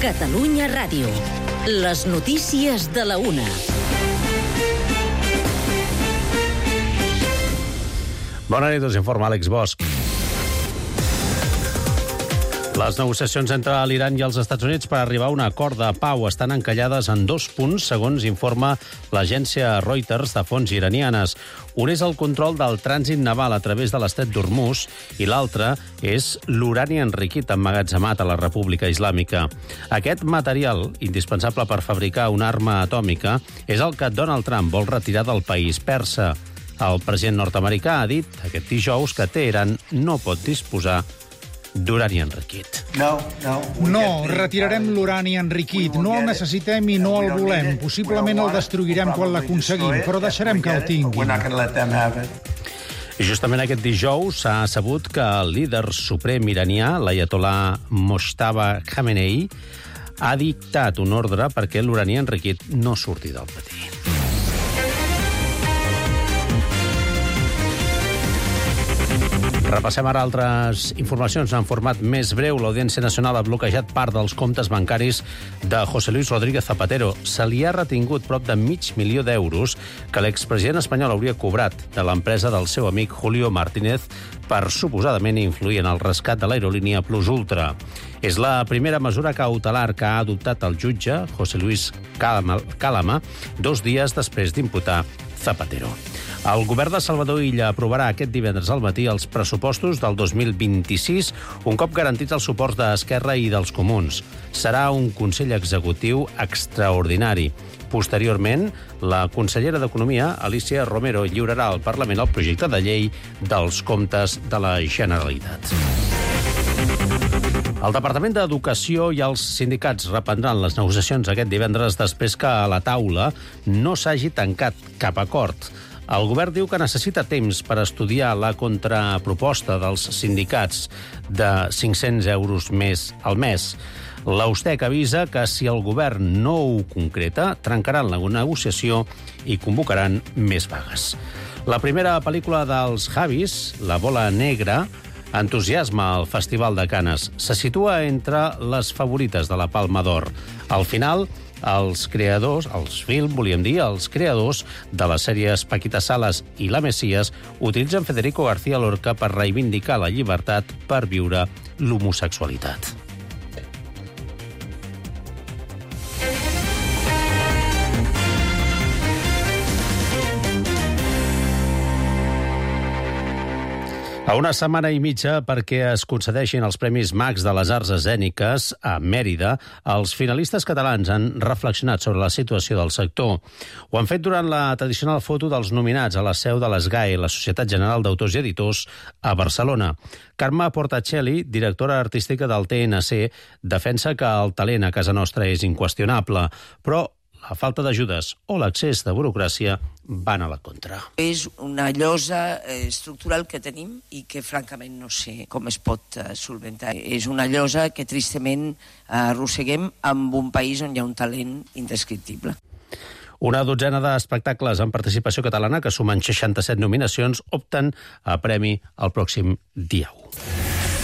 Catalunya Ràdio. Les notícies de la 1. Bona nit, us informa Àlex Bosch. Les negociacions entre l'Iran i els Estats Units per arribar a un acord de pau estan encallades en 2 punts, segons informa l'agència Reuters de fonts iranianes. Un és el control del trànsit naval a través de l'estret d'Hormuz i l'altre és l'urani enriquit emmagatzemat a la República Islàmica. Aquest material, indispensable per fabricar una arma atòmica, és el que Donald Trump vol retirar del país persa. El president nord-americà ha dit aquest dijous que Teheran no pot disposar d'urani enriquit. No, retirarem l'urani enriquit. No el necessitem i no el volem. Possiblement el destruirem quan l'aconseguim, però deixarem que el tinguin. I justament aquest dijous s'ha sabut que el líder suprem iranià, l'aiatolà Mojtaba Khamenei, ha dictat un ordre perquè l'urani enriquit no surti del patí. Repassem ara altres informacions en format més breu. L'Audiència Nacional ha bloquejat part dels comptes bancaris de José Luis Rodríguez Zapatero. Se li ha retingut prop de $500.000 que l'expresident espanyol hauria cobrat de l'empresa del seu amic Julio Martínez per suposadament influir en el rescat de l'aerolínia Plus Ultra. És la primera mesura cautelar que ha adoptat el jutge José Luis Cálama 2 dies després d'imputar Zapatero. El govern de Salvador Illa aprovarà aquest divendres al matí els pressupostos del 2026, un cop garantits els suports d'Esquerra i dels Comuns. Serà un Consell Executiu extraordinari. Posteriorment, la consellera d'Economia, Alicia Romero, lliurarà al Parlament el projecte de llei dels comptes de la Generalitat. El Departament d'Educació i els sindicats reprendran les negociacions aquest divendres després que a la taula no s'hagi tancat cap acord. El govern diu que necessita temps per estudiar la contraproposta dels sindicats de 500 euros més al mes. L'Austec avisa que si el govern no ho concreta, trencaran la negociació i convocaran més vagues. La primera pel·lícula dels Javis, La bola negra, entusiasma al Festival de Canes. Se situa entre les favorites de la Palma d'Or. Al final, els creadors de les sèries Paquita Salas i La Mesías utilitzen Federico García Lorca per reivindicar la llibertat per viure l'homosexualitat. A una setmana i mitja perquè es concedeixin els Premis Max de les Arts Escèniques a Mèrida, els finalistes catalans han reflexionat sobre la situació del sector. Ho han fet durant la tradicional foto dels nominats a la seu de l'ESGAE, la Societat General d'Autors i Editors, a Barcelona. Carme Portacelli, directora artística del TNC, defensa que el talent a casa nostra és inqüestionable, però la falta d'ajudes o l'excés de burocràcia van a la contra. És una llosa estructural que tenim i que francament no sé com es pot solventar. És una llosa que tristament arrosseguem amb un país on hi ha un talent indescriptible. Una dotzena d'espectacles en participació catalana que sumen 67 nominacions opten a premi el pròxim dia 1.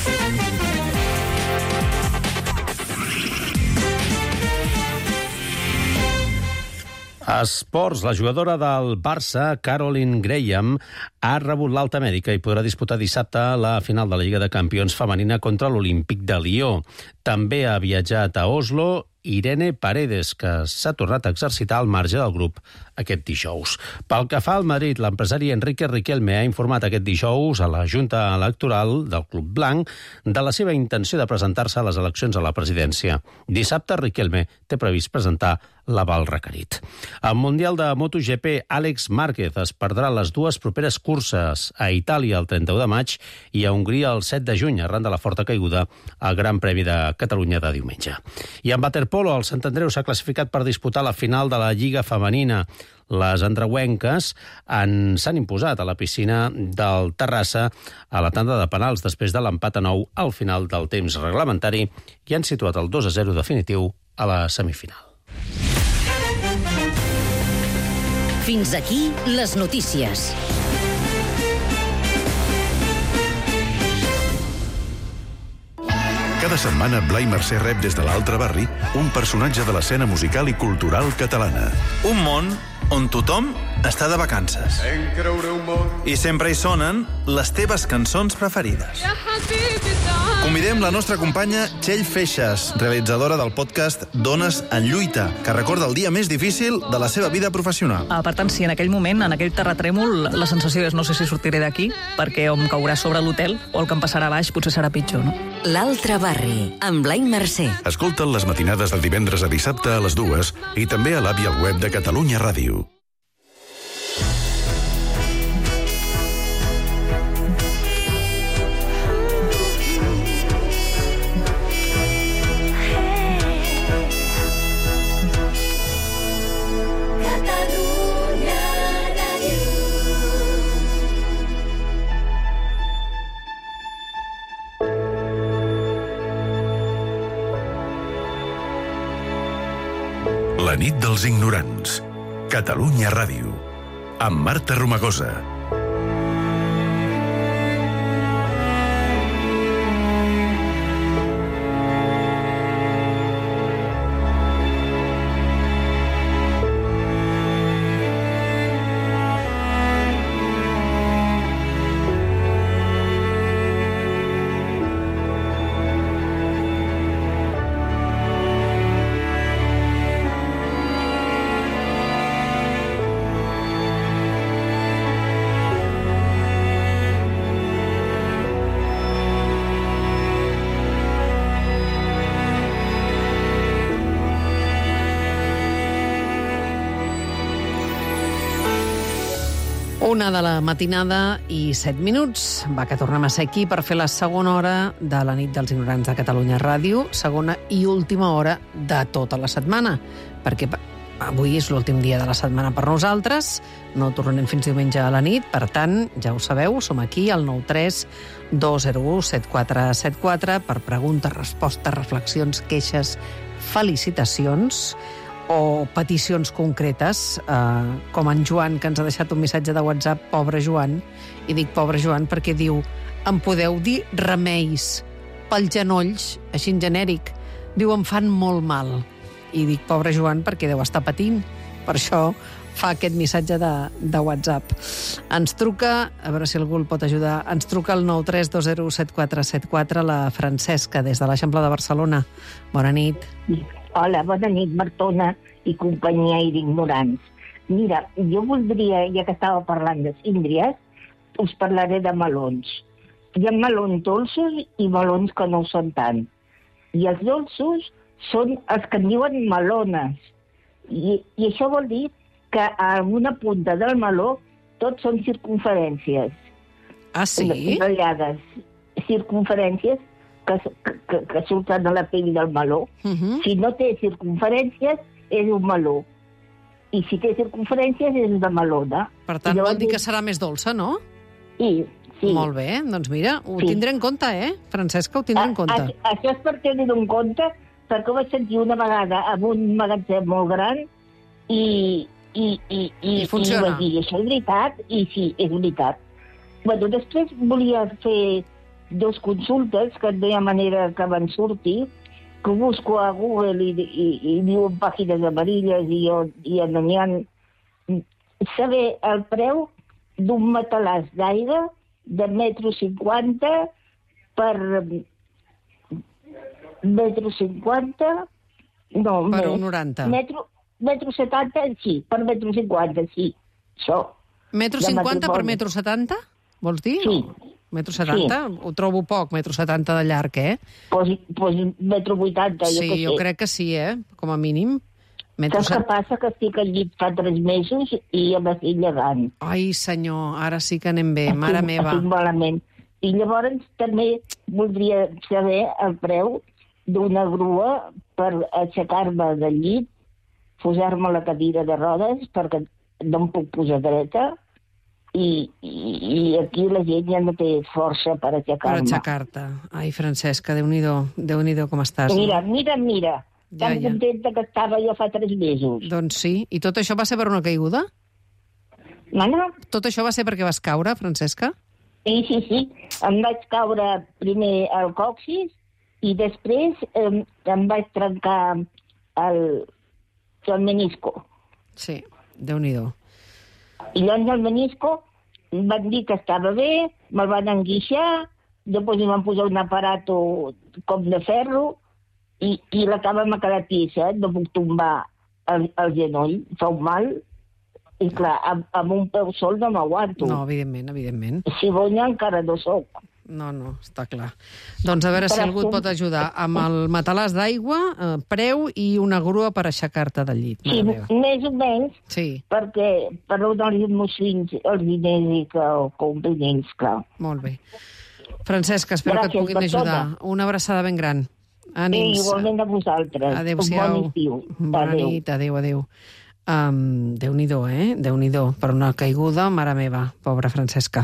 A esports, la jugadora del Barça, Caroline Graham, ha rebut l'alta mèdica i podrà disputar dissabte la final de la Lliga de Campions femenina contra l'Olímpic de Lió. També ha viatjat a Oslo Irene Paredes, que s'ha tornat a exercitar al marge del grup aquest dijous. Pel que fa al Madrid, l'empresari Enrique Riquelme ha informat aquest dijous a la Junta Electoral del Club Blanc de la seva intenció de presentar-se a les eleccions a la presidència. Dissabte, Riquelme té previst presentar l'aval requerit. Al Mundial de MotoGP, Àlex Márquez es perdrà les 2 properes curses, a Itàlia el 31 de maig i a Hongria el 7 de juny, arran de la forta caiguda al Gran Premi de Catalunya de diumenge. I en waterpolo, el Sant Andreu s'ha classificat per disputar la final de la Lliga Femenina. Les andreuenques s'han imposat a la piscina del Terrassa a la tanda de penals després de l'empat a 9 al final del temps reglamentari i han situat el 2-0 definitiu a la semifinal. Fins aquí les notícies. Cada setmana, Blai Mercè rep des de l'altre barri un personatge de l'escena musical i cultural catalana. Un món on tothom està de vacances. I sempre hi sonen les teves cançons preferides. Convidem la nostra companya Txell Feixas, realitzadora del podcast Dones en lluita, que recorda el dia més difícil de la seva vida professional. Per tant, si en aquell moment, en aquell terratrèmol, la sensació és no sé si sortiré d'aquí, perquè o em caurà sobre l'hotel o el que em passarà a baix potser serà pitjor, no? L'altre barri, amb Blai Mercè. Escolta'n les matinades de divendres a dissabte a les 2 i també a l'app i al web de Catalunya Ràdio. La nit dels ignorants. Catalunya Ràdio. Amb Marta Romagosa. Una de la matinada i 7 minuts. Va, que tornem a ser aquí per fer la segona hora de la nit dels ignorants de Catalunya Ràdio, segona i última hora de tota la setmana, perquè avui és l'últim dia de la setmana per nosaltres, no tornarem fins diumenge a la nit, per tant, ja ho sabeu, som aquí al 93 201 7474 per preguntes, respostes, reflexions, queixes, felicitacions o peticions concretes, com en Joan, que ens ha deixat un missatge de WhatsApp, pobre Joan, i dic pobre Joan perquè diu: em podeu dir remeis pels genolls, així en genèric? Diu, em fan molt mal. I dic pobre Joan perquè deu estar patint, per això fa aquest missatge de WhatsApp. Ens truca, a veure si algú el pot ajudar, ens truca al 932017474 la Francesca, des de l'Eixample de Barcelona. Bona nit. Hola, bona nit, Martona i companyia i d'ignorants. Mira, jo voldria, ja que estava parlant de síndries, us parlaré de melons. Hi ha melons dolços i melons que no ho són tant. I els dolços són els que en diuen melones. I això vol dir que a una punta del meló tots són circunferències. Ah, sí? Ratllades. Circunferències que surten a la pell del meló. Si no té circunferències, és un meló. I si té circunferències, és una melona. Per tant, vol dir que serà més dolça, no? Sí. Molt bé, doncs mira, ho tindré en compte, Francesca, ho tindré en compte. Això és per tenir-ho en compte, perquè ho vaig sentir una vegada en un magatzem molt gran i funciona. Vaig dir, això és veritat? I sí, és veritat. Bueno, després volia fer 2 consultes, que no hi ha manera que van sortir, que busco a Google i diuen pàgines amarilles i no n'hi ha... Saber el preu d'un matalàs d'aire de 1,50 m per... 1,50 m... No, per 1,90 m. 1,70 m, sí, per 1,50 m, sí. Això. 1,50 m per 1,70 m, vols dir? Sí. 1,70 m? Ho trobo poc, 1,70 m de llarg, Pues 1,80 m, sí, jo crec que sí, com a mínim. Saps què passa? Que estic al llit fa 3 mesos i ja m'estic llegant. Ai, senyor, ara sí que anem bé, mare meva. Estic malament. I llavors també voldria saber el preu d'una grua per aixecar-me del llit, posar-me a la cadira de rodes, perquè no em puc posar dreta, i aquí la gent ja no té força per aixecar-me. Per aixecar-te. Ai, Francesca, Déu-n'hi-do com estàs. Mira. Tan contenta que estava jo fa 3 mesos. Doncs sí. I tot això va ser per una caiguda? No. Tot això va ser perquè vas caure, Francesca? Sí. Em vaig caure primer al còccix I després em vaig trencar el menisco. Sí, Déu-n'hi-do. I llavors el menisco em van dir que estava bé, me'l van enguixar, després em van posar un aparato com de ferro i la cama m'ha quedat tissa, no puc tombar el genoll, fa un mal. I clar, amb un peu sol no m'aguanto. No, evidentment. Si bonya encara no soc. No, està clar. Doncs a veure si algú et pot ajudar amb el matalàs d'aigua, preu i una grua per aixecar-te del llit. Sí, més o menys, sí. Perquè per donar-li als meus fills els diners i que ho comprin ells, clar. Molt bé. Francesca, espero que et puguin ajudar. Una abraçada ben gran. Ànims. Sí, igualment a vosaltres. Adéu-siau. Bon estiu. Bona nit, adéu. Déu-n'hi-do, Déu-n'hi-do. Per una caiguda, mare meva, pobra Francesca.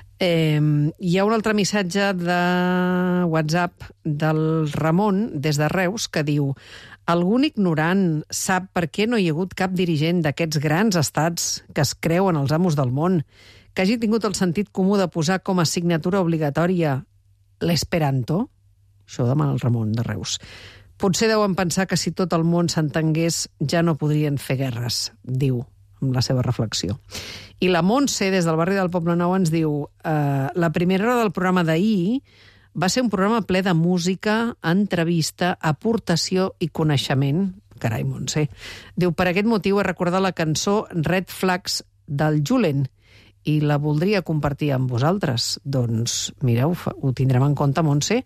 Hi ha un altre missatge de WhatsApp del Ramon, des de Reus, que diu: algun ignorant sap per què no hi ha hagut cap dirigent d'aquests grans estats que es creuen els amos del món, que hagi tingut el sentit comú de posar com a assignatura obligatòria l'esperanto? Això ho demana el Ramon de Reus. Potser deuen pensar que si tot el món s'entengués ja no podrien fer guerres, diu, amb la seva reflexió. I la Montse, des del barri del Poblenou, ens diu: la primera hora del programa d'ahir va ser un programa ple de música, entrevista, aportació i coneixement. Carai, Montse. Diu: per aquest motiu he recordat la cançó Red Flags del Julen i la voldria compartir amb vosaltres. Doncs, mireu, ho tindrem en compte, Montse.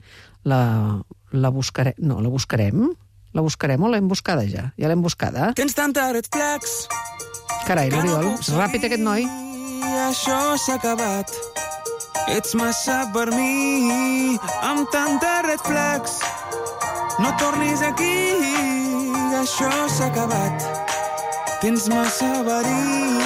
La buscarem. No, la buscarem? La buscarem o l'hem buscada ja? Ja l'hem buscada. Tens tanta red flags. Carai, l'Oriol, és ràpid aquest noi. Això s'ha acabat. Ets massa per mi, amb tanta red flags. No tornis aquí, això s'ha acabat. Tens massa verí.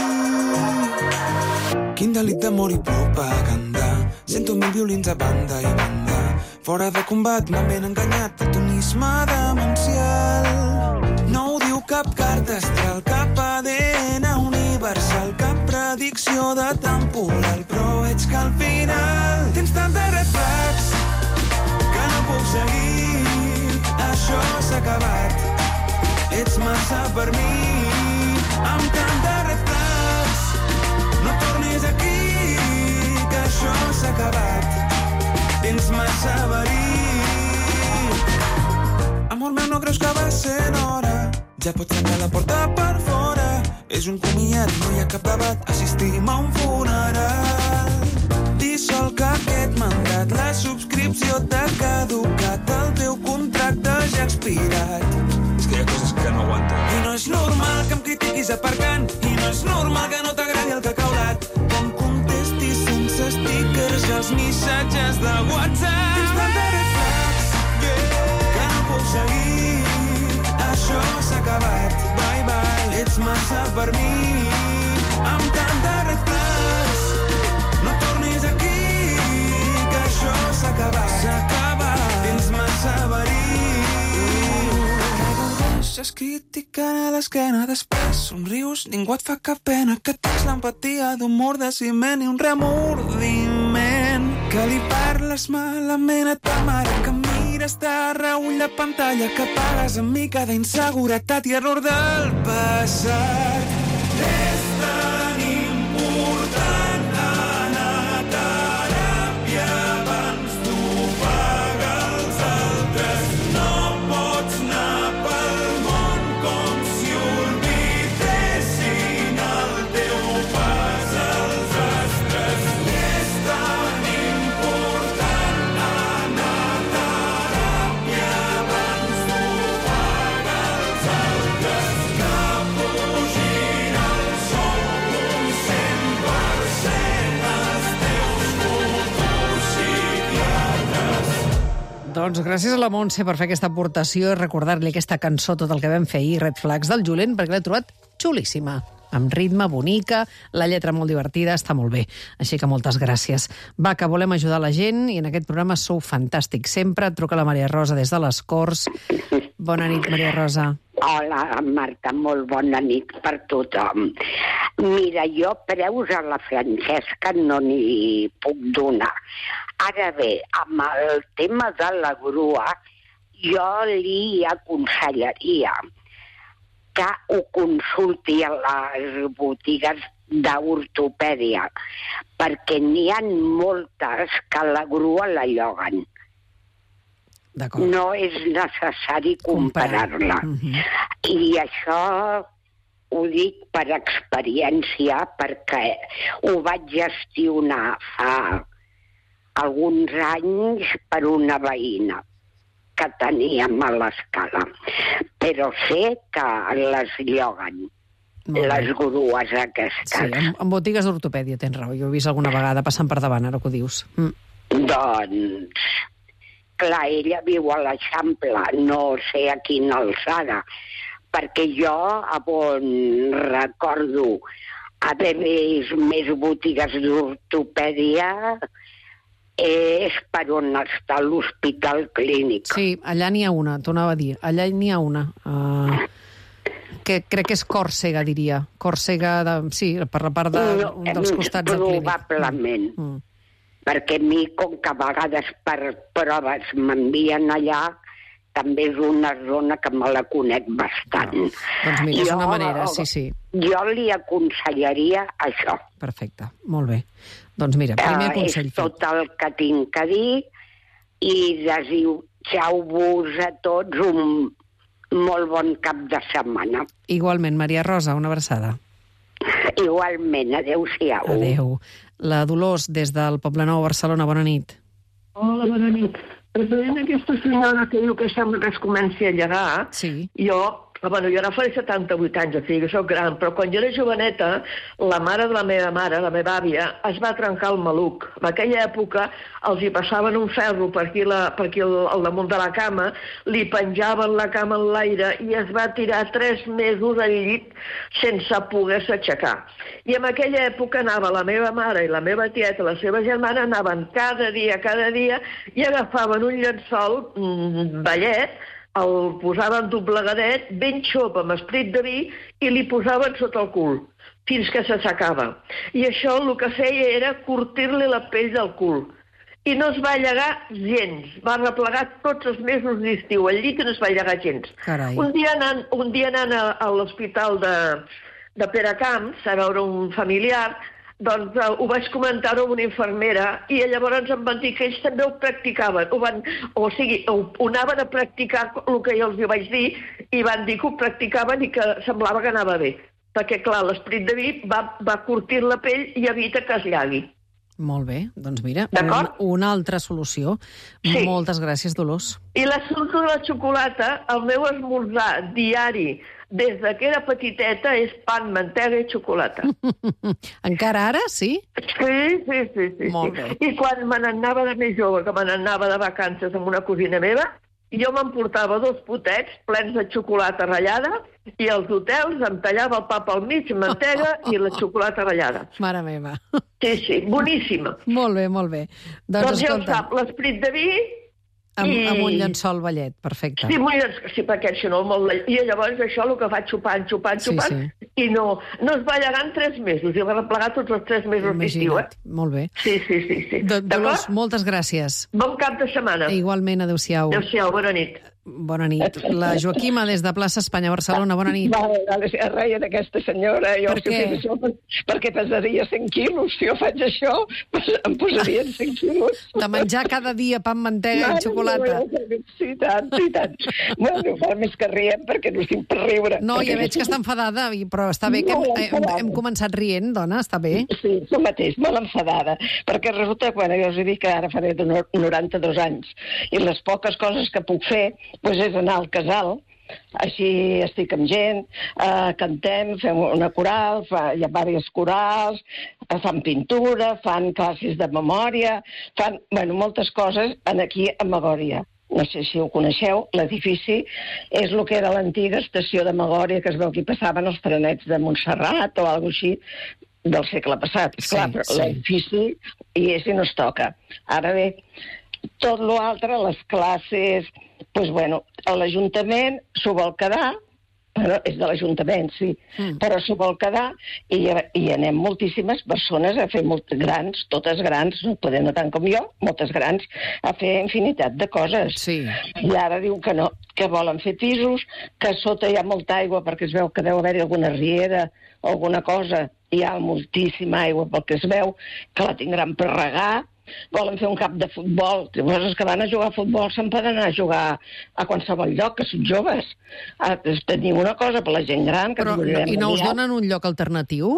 Quin delit d'amor i propaganda. Sento 1000 violins a banda i banda. Fora de combat m'han ben enganyat. Platonisme demencial. No ho diu cap carta astral, cap ADN universal, cap predicció de temporal, però veig que al final tens tantes red flags que no puc seguir. Això s'ha acabat. Ets massa per mi, amb tantes red flags. No tornis aquí, que això s'ha acabat. Tens massa verí. Amor meu, no creus que va ser hora? Ja pots tancar la porta per fora. És un comiat, no hi ha cap debat. Assistim a un funeral. Dissolc aquest mandat. La subscripció t'ha caducat. El teu contracte ja ha expirat. És que hi ha coses que no aguanten. I no és normal que em critiquis aparcant. I no és normal que no t'agradi el cacaulat. Que em contestis sense stickers als missatges de WhatsApp. Tens tantes red flags que no puc seguir. Això s'ha acabat, bye bye. Ets massa per mi, amb tantes red flags. No tornis aquí, que això s'ha acabat. S'ha acabat, tens massa verí. Deixes criticant a l'esquena, després somrius, ningú et fa cap pena. Que tens l'empatia d'humor de ciment i un remordiment. Que li parles malament a ta mare, que mires de reull la pantalla, que pagues amb mi cada inseguretat i error del passat. És tan important anar a teràpia abans d'ofegar els altres. No pots anar pel món com si oblidessin el teu pas als astres. És tan important anar a teràpia abans d'ofegar els altres. Que pugin al sol un 100% els teus futurs psiquiatres. Doncs gràcies a la Montse per fer aquesta aportació i recordar-li aquesta cançó, tot el que vam fer ahir, Red Flags del Julen, perquè l'he trobat xulíssima. Amb ritme, bonica, la lletra molt divertida, està molt bé. Així que moltes gràcies. Va, que volem ajudar la gent i en aquest programa sou fantàstics. Sempre et truca la Maria Rosa des de les Corts. Bona nit, Maria Rosa. Hola, Marta, molt bona nit per tothom. Mira, jo preus a la Francesca no n'hi puc donar. Ara bé, amb el tema de la grua, jo li aconsellaria que ho consulti a les botigues d'ortopèdia, perquè n'hi ha moltes que la grua la lloguen. No és necessari comparar-la. I això ho dic per experiència, perquè ho vaig gestionar fa alguns anys per una veïna que teníem a l'Escala. Però sé que les lloguen, les grues aquestes. Sí, en botigues d'ortopèdia tens raó. Jo he vist alguna vegada passant per davant, ara que ho dius. Doncs, clar, ella viu a l'Eixample, no sé a quina alçada, perquè jo, on recordo haver vist més botigues d'ortopèdia, és per on està l'Hospital Clínic. Sí, allà n'hi ha una, t'ho anava a dir. Allà n'hi ha una. Que crec que és Còrsega, diria. Còrsega, sí, per la part d'un dels costats del Clínic. Probablement. Perquè a mi, com que a vegades per proves m'envien allà, també és una zona que me la conec bastant. Doncs mira, és una manera, sí. Jo li aconsellaria això. Perfecte, molt bé. Doncs mira, primer consell. És tot el que tinc a dir i desitjau-vos a tots un molt bon cap de setmana. Igualment, Maria Rosa, una abraçada. Igualment, adéu-siau. Adéu. La Dolors, des del Poblenou, Barcelona, bona nit. Hola, bona nit. Referent a aquesta senyora que diu que sembla que es comenci a llegar, jo ara faré 78 anys, o sigui que soc gran, però quan jo era joveneta, la mare de la meva mare, la meva àvia, es va trencar el maluc. En aquella època els hi passaven un ferro per aquí al damunt de la cama, li penjaven la cama en l'aire i es va tirar 3 mesos al llit sense poder-se aixecar. I en aquella època anava la meva mare i la meva tieta, la seva germana, anaven cada dia, i agafaven un llençol vellet, el posaven doblegadet, ben xop, amb esprit de vi, i li posaven sota el cul, fins que s'aixecava. I això el que feia era curtir-li la pell del cul. I no es va llegar gens. Va replegar tots els mesos d'estiu al llit i no es va llegar gens. Carai. Un dia anant a l'hospital de Peracamps a veure un familiar, doncs ho vaig comentar-ho amb una infermera i llavors em van dir que ells també ho practicaven. Ho anaven a practicar el que jo els vaig dir i van dir que ho practicaven i que semblava que anava bé. Perquè, clar, l'esprit de vi va curtir la pell i evita que es llagui. Molt bé, doncs mira, una altra solució. Sí. Moltes gràcies, Dolors. I l'assumpte de la xocolata, el meu esmorzar diari des que era petiteta és pan, mantega i xocolata. Encara ara, sí? Sí. Molt bé. I quan me n'anava de més jove, que me n'anava de vacances amb una cosina meva, jo m'emportava 2 potets plens de xocolata ratllada i als hotels em tallava el pa pel mig, mantega i la xocolata ratllada. Mare meva. Sí, boníssima. Molt bé. Doncs ja ho sap, l'esprit de vi... Amb un llençol vellet, perfecte. Sí, perquè si no, i llavors això el que va xupant, i no es va llegar en 3 mesos, i va replegar tots els 3 mesos d'estiu. Molt bé. Sí. Dolors, moltes gràcies. Bon cap de setmana. Igualment, adéu-siau. Adéu-siau, bona nit. Bona nit. La Joaquima, des de plaça Espanya, Barcelona, bona nit. Es reia d'aquesta senyora. Per què? Perquè pesaria 100 quilos. Si jo faig això, em posarien 100 quilos. De menjar cada dia pa amb mantega i xocolata. Sí, tant. Bueno, fa més que riem perquè no estic per riure. No, ja veig que està enfadada, però està bé que hem començat rient, dona, està bé. Sí, tu mateix, molt enfadada. Perquè resulta, jo us he dit que ara faré 92 anys, i les poques coses que puc fer és anar al casal, així estic amb gent, cantem, fem una coral, hi ha diverses corals, fan pintura, fan classes de memòria, fan moltes coses aquí a Magòria. No sé si ho coneixeu, l'edifici és el que era l'antiga estació de Magòria, que es veu que hi passaven els trenets de Montserrat o alguna cosa així, del segle passat. Esclar, però l'edifici hi és i no es toca. Ara bé, tot l'altre, les classes, a l'Ajuntament s'ho vol quedar Bueno, és de l'Ajuntament, sí, però s'ho vol quedar i anem moltíssimes persones a fer grans, totes grans, no poder no tant com jo, moltes grans, a fer infinitat de coses. Sí. I ara diu que no, que volen fer pisos, que sota hi ha molta aigua perquè es veu que deu haver-hi alguna riera o alguna cosa, hi ha moltíssima aigua pel que es veu, que la tindran per regar, volen fer un camp de futbol. Els que van a jugar a futbol se'n poden anar a jugar a qualsevol lloc, que són joves. Tenim una cosa per la gent gran... Però, i no us donen un lloc alternatiu?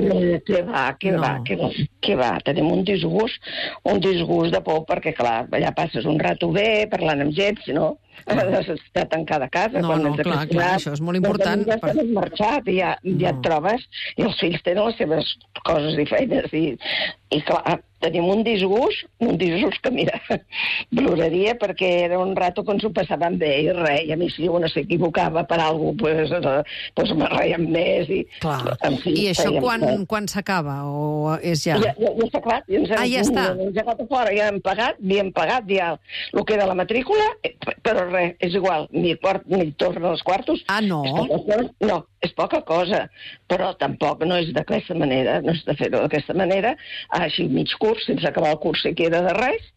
Què va. Tenim un disgust de por, perquè, clar, allà passes un rato bé, parlant amb gent, si no... Està tancada a casa. No, clar, això és molt important. Ja s'han marxat i ja et trobes, i els fills tenen les seves coses i feines, i clar, tenim un disgust que, mira, ploraria perquè era un rato que ens ho passàvem bé i res, i a mi si una s'equivocava per alguna cosa, me reiem més. Clar, i això quan s'acaba, o és ja? Ja s'ha acabat, ja està. Ens ha anat a fora, ja hem pagat ja el que era la matrícula, però res, és igual, ni tornen els quartos. Ah, no? No, és poca cosa, però tampoc no és d'aquesta manera, no és de fer-ho d'aquesta manera, així mig curs, sense acabar el curs si queda de res,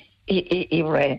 i res.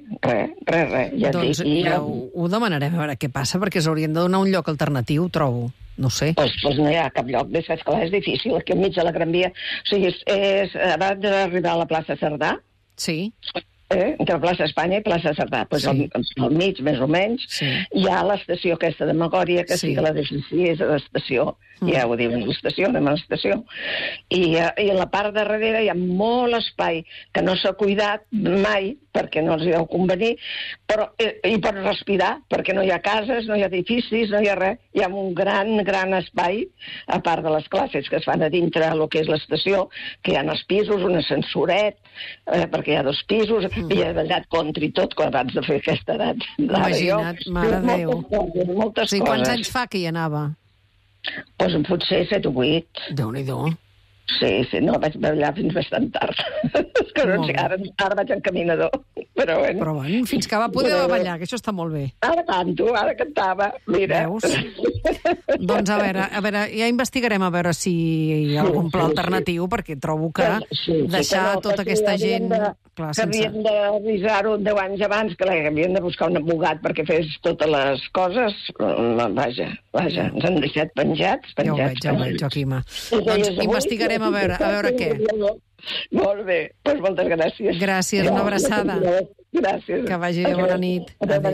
Ja doncs ja ho demanarem a veure què passa, perquè s'haurien de donar un lloc alternatiu, trobo. No sé. Doncs no hi ha cap lloc, és clar, és difícil, aquí enmig de la Gran Via. O sigui, abans d'arribar a la plaça Cerdà, sí, entre plaça Espanya i plaça Cerdà, al mig, més o menys, hi ha l'estació aquesta de Magòria, que sí que la decisió és a l'estació, ja ho diuen, l'estació, anem a l'estació, i a la part de darrere hi ha molt espai que no s'ha cuidat mai, perquè no els hi deu convenir, però hi pots respirar, perquè no hi ha cases, no hi ha edificis, no hi ha res, hi ha un gran espai, a part de les classes que es fan a dintre el que és l'estació, que hi ha els pisos, un ascensoret, perquè hi ha 2 pisos, i he ballat contra i tot abans de fer aquesta edat. Imagina't, mare de Déu. Moltes coses. Quants anys fa que hi anava? Doncs potser 7 o 8. Déu-n'hi-do. Sí, no, vaig ballar fins bastant tard. És que no sé, ara vaig en caminador. Però bueno, fins que va poder ballar, que això està molt bé. Ara canto, ara cantava, mira. Veus? Doncs a veure, ja investigarem a veure si hi ha algun pla alternatiu, perquè trobo que deixar tota aquesta gent... Que havien d'avisar-ho 10 anys abans, que havien de buscar un abogat perquè fes totes les coses. Vaja, ens han deixat penjats. Ja ho veig, Joaquima. Doncs investigarem a veure què. Molt bé, doncs moltes gràcies. Gràcies, una abraçada. Gràcies. Que vagi bé, bona nit.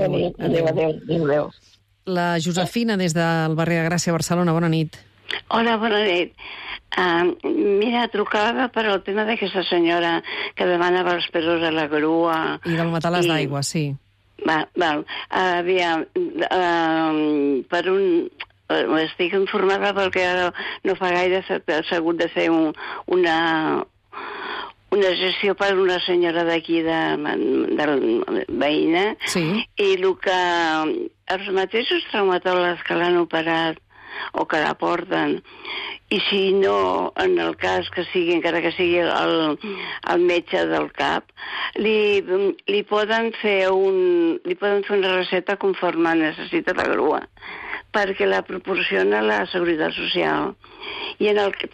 Adéu. La Josefina, des del barri de Gràcia, Barcelona, bona nit. Hola, bona nit. Mira, trucava per al tema d'aquesta senyora que demanava els pesos a la grua. I del matalàs d'aigua, sí. Val. Aviam, estic informada perquè ara no fa gaire s'ha hagut de fer una gestió per una senyora d'aquí de veïna, i els mateixos traumatòlegs que l'han operat o que la porten, i si no, en el cas que sigui, encara que sigui el metge del cap, li poden fer una recepta conforme necessita la grua, perquè la proporciona la Seguretat Social. I en el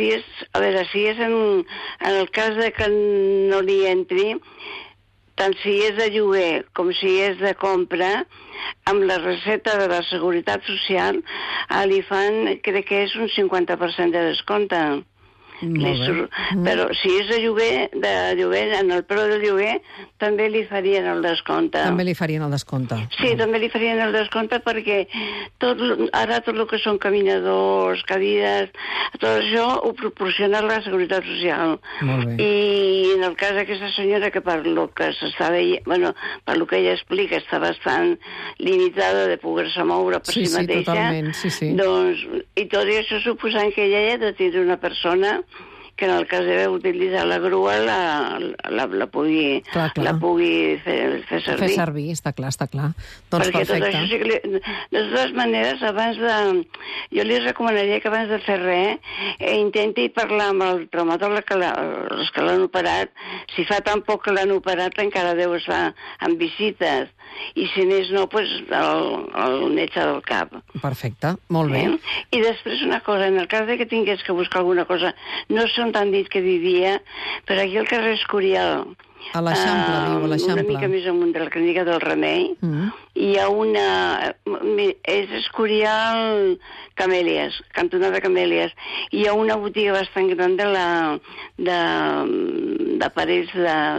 cas de que no li entri, tant si és de lloguer com si és de compra, amb la recepta de la Seguretat Social li fan, crec que és un 50% de descompte. Però si és de lloguer, en el preu del lloguer també li farien el descompte. També li farien el descompte. Sí, també li farien el descompte perquè ara tot el que són caminadors, cadires, tot això ho proporciona la Seguretat Social. I en el cas d'aquesta senyora, que per lo que s'està veient, per lo que ella explica, està bastant limitada de poder-se moure per si mateixa. Totalment, sí. Doncs, i tot això suposant que ella ha de tindre una persona que en el cas d'haver utilitzat la grua la pugui fer servir. Fer servir, està clar. Doncs perquè perfecte. Tot això sí que de totes maneres, jo li recomanaria que abans de fer res intenti parlar amb el traumatòleg els que l'han operat. Si fa tan poc que l'han operat encara deu estar en visites. i si més no, pues, el metge del cap. Perfecte, molt bé. I després una cosa, en el cas de que tingués que buscar alguna cosa, no sé on t'han dit que vivia, però aquí al carrer Escorial, a l'Eixample, diu, a l'Eixample. una mica més amunt de la clínica del Remei, hi ha és Escorial Camèlies, cantonada Camèlies, hi ha una botiga bastant gran d'aparells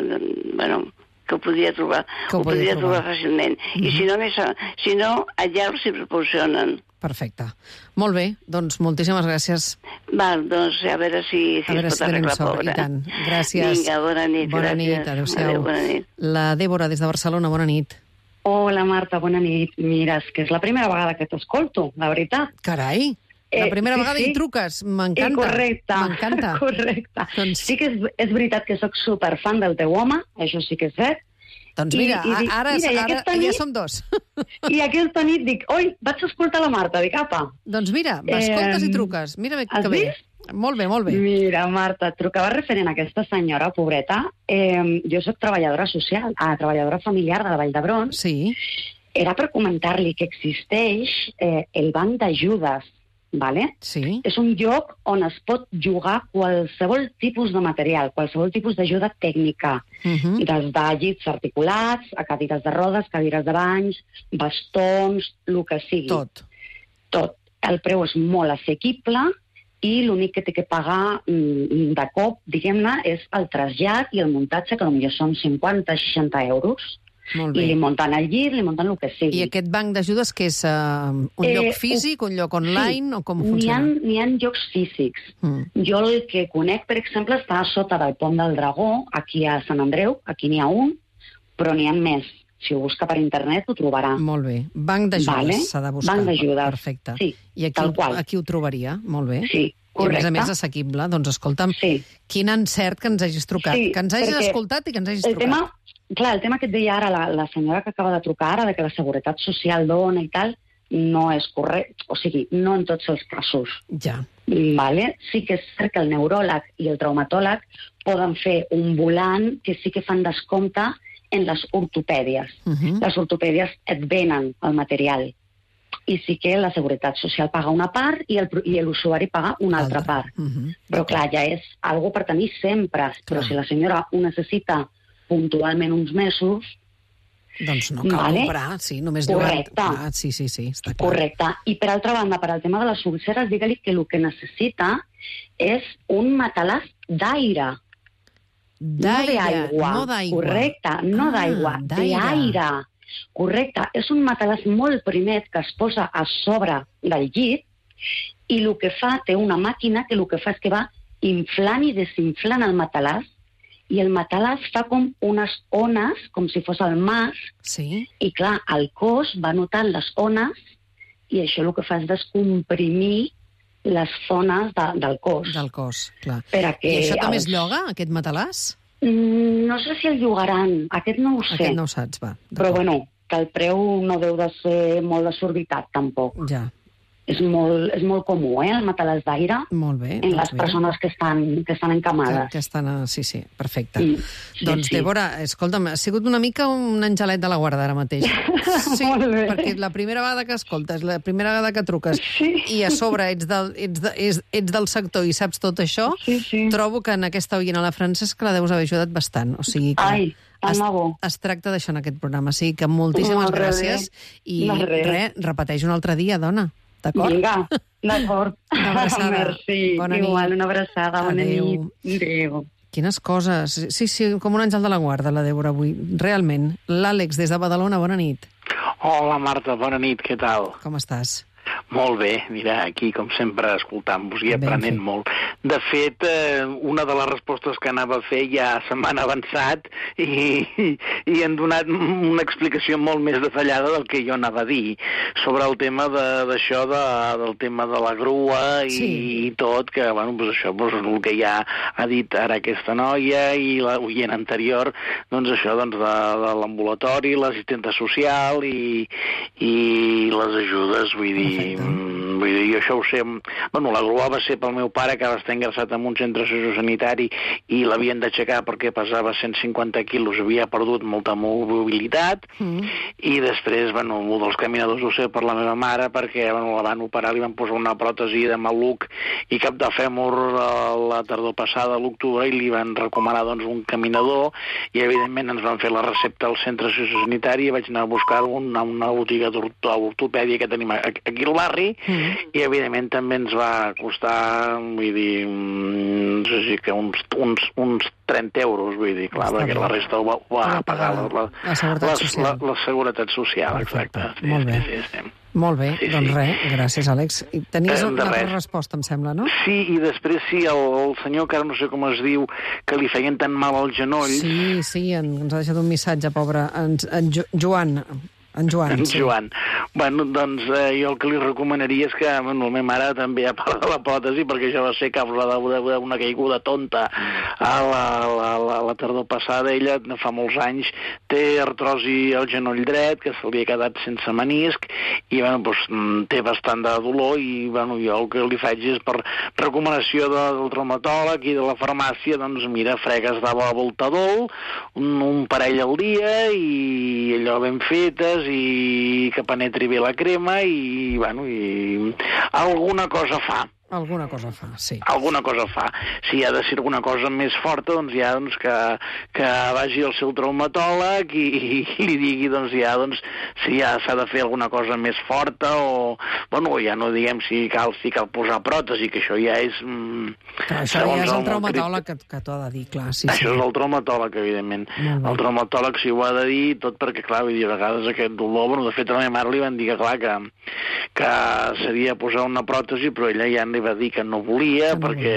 que ho podria trobar, fàcilment. I si no, allà els hi proporcionen. Perfecte. Molt bé, doncs moltíssimes gràcies. Val, doncs a veure si es pot arreglar pobra. I tant. Gràcies. Vinga, bona nit. Bona nit, adéu-siau. Bona nit. La Dèbora, des de Barcelona, bona nit. Hola, Marta, bona nit. Mira, és que és la primera vegada que t'escolto, la veritat. Carai, la primera vegada hi truques, m'encanta. Correcte, m'encanta. Correcte. Doncs... Sí que és veritat que sóc superfan del teu home, això sí que és cert. Doncs mira, ara ja som dos. I aquesta nit dic, oi, vaig escoltar la Marta, dic, apa. Doncs mira, m'escoltes i truques. Mira que bé. Molt bé, molt bé. Mira, Marta, et trucava referent a aquesta senyora, pobreta. Jo soc treballadora social, treballadora familiar de la Vall d'Hebron. Sí. Era per comentar-li que existeix el banc d'ajudes, vale? Sí. És un lloc on es pot jugar qualsevol tipus de material, qualsevol tipus d'ajuda tècnica, des de llits articulats, a cadires de rodes, cadires de banys, bastons, el que sigui. Tot. El preu és molt assequible i l'únic que té que pagar de cop, diguem-ne, és el trasllat i el muntatge, que potser són 50-60 euros. I li munten el llit, li munten el que sigui. I aquest banc d'ajudes que és un lloc físic, un lloc online, o com funciona? N'hi ha llocs físics. Jo el que conec, per exemple, està a sota del Pont del Dragó, aquí a Sant Andreu, aquí n'hi ha un, però n'hi ha més. Si ho busca per internet ho trobarà. Molt bé. Banc d'ajudes s'ha de buscar. Banc d'ajudes. Perfecte. Sí, I aquí ho trobaria, molt bé. Sí, correcte. I a més assequible. Doncs escolta'm, quin encert que ens hagis trucat. Que ens hagis escoltat i que ens hagis trucat. Clar, el tema que et deia ara la senyora que acaba de trucar ara, de que la Seguretat Social dona i tal, no és correcte. O sigui, no en tots els casos. Ja. Vale? Sí que és cert que el neuròleg i el traumatòleg poden fer un volant que sí que fan descompte en les ortopèdies. Les ortopèdies et venen el material. I sí que la Seguretat Social paga una part i l'usuari paga una altra part. Però clar, ja és algo per tenir sempre. Però si la senyora ho necessita puntualment uns mesos... Doncs no cal comprar, sí, només llogar. Sí, està clar. Correcte. I per altra banda, per al tema de les ulceres, digue-li que el que necessita és un matalàs d'aire. D'aire, no d'aigua. Correcte, no d'aigua, d'aire. Correcte, és un matalàs molt primet que es posa a sobre del llit i el que fa, té una màquina que el que fa és que va inflant i desinflant el matalàs i el matalàs fa com unes ones, com si fos el mas, i clar, el cos va notant les ones i això el que fa és descomprimir les zones del cos. Del cos, clar. I això també es lloga, aquest matalàs? No sé si el llogaran, aquest no ho sé. Aquest no ho saps, va. Però bueno, que el preu no deu de ser molt desorbitat, tampoc. Ja. És molt comú, el matalàs d'aire. Molt bé. En les persones que estan encamades. Que estan, sí, perfecte. Doncs, Dèbora, escolta'm, ha sigut una mica un angelet de la guarda ara mateix. Sí, perquè la primera vegada que escoltes, la primera vegada que truques, i a sobre ets del sector i saps tot això, trobo que en aquesta oient a la Francesca la deus haver ajudat bastant. O sigui que... es tracta d'això en aquest programa. Sí, que moltíssimes gràcies. I repeteix un altre dia, dona. D'acord? Vinga, d'acord. Una abraçada. Merci. Bona nit. Igual, una abraçada. Bona nit. Adéu. Quines coses. Sí, com un àngel de la guarda, la Dèbora, avui. Realment. L'Àlex, des de Badalona, bona nit. Hola, Marta, bona nit, què tal? Com estàs? Molt bé, mira, aquí, com sempre, escoltant-vos i aprenent molt. De fet, una de les respostes que anava a fer ja se m'han avançat i han donat una explicació molt més detallada del que jo anava a dir sobre el tema d'això, del tema de la grua i tot, que, bueno, doncs això, el que ja ha dit ara aquesta noia i l'oient anterior, doncs això, doncs de l'ambulatori, l'assistenta social i les ajudes, vull dir, Vull dir, jo això ho sé... Bueno, la grua va ser pel meu pare, que va estar ingressat en un centre sociosanitari i l'havien d'aixecar perquè pesava 150 quilos, havia perdut molta mobilitat, i després, bueno, un dels caminadors ho sé per la meva mare, perquè la van operar, li van posar una pròtesi de maluc i cap de fèmur la tardor passada, a l'octubre, i li van recomanar doncs, un caminador, i evidentment ens van fer la recepta al centre sociosanitari i vaig anar a buscar a una botiga d'ortopèdia que tenim aquí al barri, i evidentment també ens va costar, vull dir, no sé si que uns 30 euros, vull dir, clar, perquè la resta ho va pagar la Seguretat Social. La Seguretat Social, exacte. Molt bé. Molt bé, doncs res, gràcies, Àlex. Tenies una altra resposta, em sembla, no? Sí, i després sí, el senyor, que ara no sé com es diu, que li feien tan mal als genolls... Sí, ens ha deixat un missatge, pobre, en Joan. En Joan. Bueno, doncs jo el que li recomanaria és que, bueno, la meva mare també, a part de la pròtesi, perquè això va ser causa d'una caiguda tonta a la tardor passada, ella fa molts anys té artrosi al genoll dret, que se li ha quedat sense menisc, i bueno, doncs, té bastant de dolor, i bueno, jo el que li faig és, per recomanació del traumatòleg i de la farmàcia, doncs mira, fregues de Voltadol, un parell al dia, i allò ben fetes, i que penetri bé la crema, i bueno, i alguna cosa fa. Alguna cosa fa, sí. Alguna cosa fa. Si ha de ser alguna cosa més forta, doncs ja que vagi al seu traumatòleg i li digui si ja s'ha de fer alguna cosa més forta, o bueno, ja no diguem si cal posar pròtesi, que això ja és... Això ja és el traumatòleg que t'ho ha de dir, clar. Això és el traumatòleg, evidentment. El traumatòleg sí ho ha de dir, tot perquè, clar, vull dir, a vegades aquest dolor... Bueno, de fet, a la meva mare li van dir que, clar, que seria posar una pròtesi, però ella ja li va dir que no volia, perquè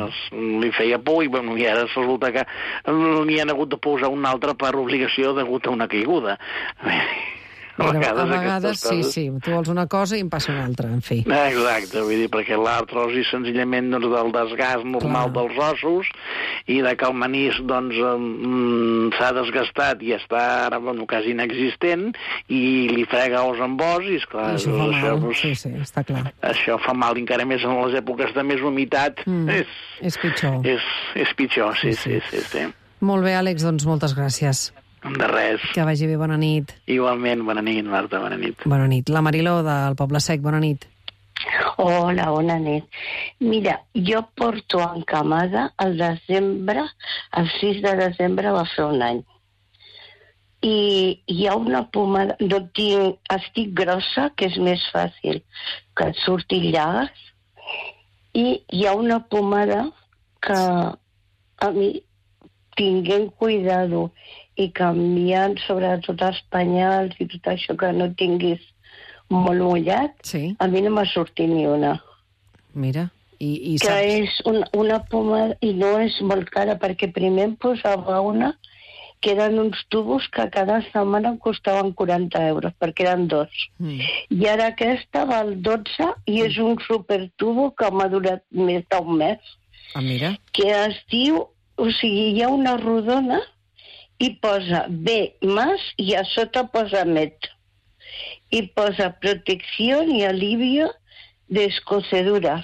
li feia por, i bueno, i ara resulta que n'hi han hagut de posar una altra per obligació degut a una caiguda. A vegades sí, tu vols una cosa i en passa una altra, en fi. Exacte, vull dir, perquè l'artrosi senzillament del desgast normal dels ossos, i de que el menisc s'ha desgastat i està ara quasi inexistent, i li frega os amb os, i esclar... Això fa mal, sí, està clar. Això fa mal, encara més en les èpoques de més humitat. És pitjor. És pitjor, sí. Molt bé, Àlex, doncs moltes gràcies. De res. Que vagi bé, bona nit. Igualment, bona nit, Marta, bona nit. Bona nit. La Mariló, del Poble Sec, bona nit. Hola, bona nit. Mira, jo porto encamada el 6 de desembre va fer un any. I hi ha una pomada, estic grossa, que és més fàcil que et surtin llagues, i hi ha una pomada que a mi, tinguent cuidado i canviant sobretot els penyals i tot això, que no tinguis molt mullat, a mi no m'ha sortit ni una. Mira, i que és una pomada, i no és molt cara, perquè primer em posava una que eren uns tubos que cada setmana em costaven 40 euros, perquè eren 2. I ara aquesta val 12 i és un supertubo que m'ha durat més d'un mes. Mira. Que es diu, o sigui, hi ha una rodona i posa B más i a sota posa met. I posa protecció i alivio de escoceduras.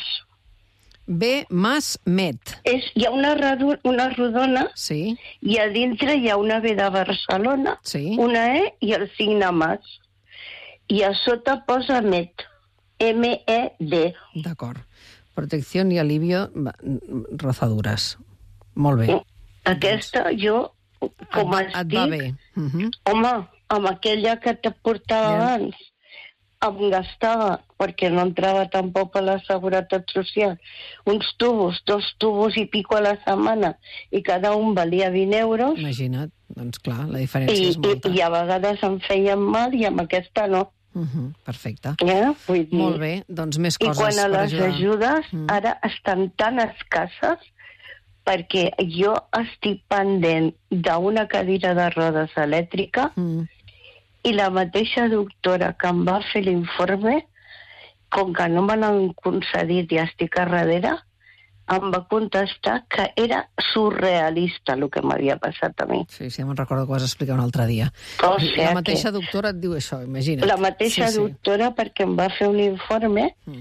B más met. Hi ha una rodona i a dintre hi ha una B de Barcelona, una E i el signe más. I a sota posa met. M-E-D. D'acord. Protecció i alivio rozaduras. Molt bé. Aquesta jo, com et va bé. Home, amb aquella que te portava abans, em gastava, perquè no entrava tampoc a la Seguretat Social, uns tubos, 2 tubos i pico a la setmana, i cada un valia 20 euros. Imagina't, doncs clar, la diferència és molta. I a vegades em feien mal i amb aquesta no. Perfecte. Vull dir... Molt bé, doncs més coses per ajudar. I quan a les ajudes ara estan tan escasses, perquè jo estic pendent d'una cadira de rodes elèctrica i la mateixa doctora que em va fer l'informe, com que no me l'han concedit i estic a darrere, em va contestar que era surrealista el que m'havia passat a mi. Sí, me'n recordo que ho vas explicar un altre dia. La mateixa doctora et diu això, imagina't. La mateixa doctora, perquè em va fer un informe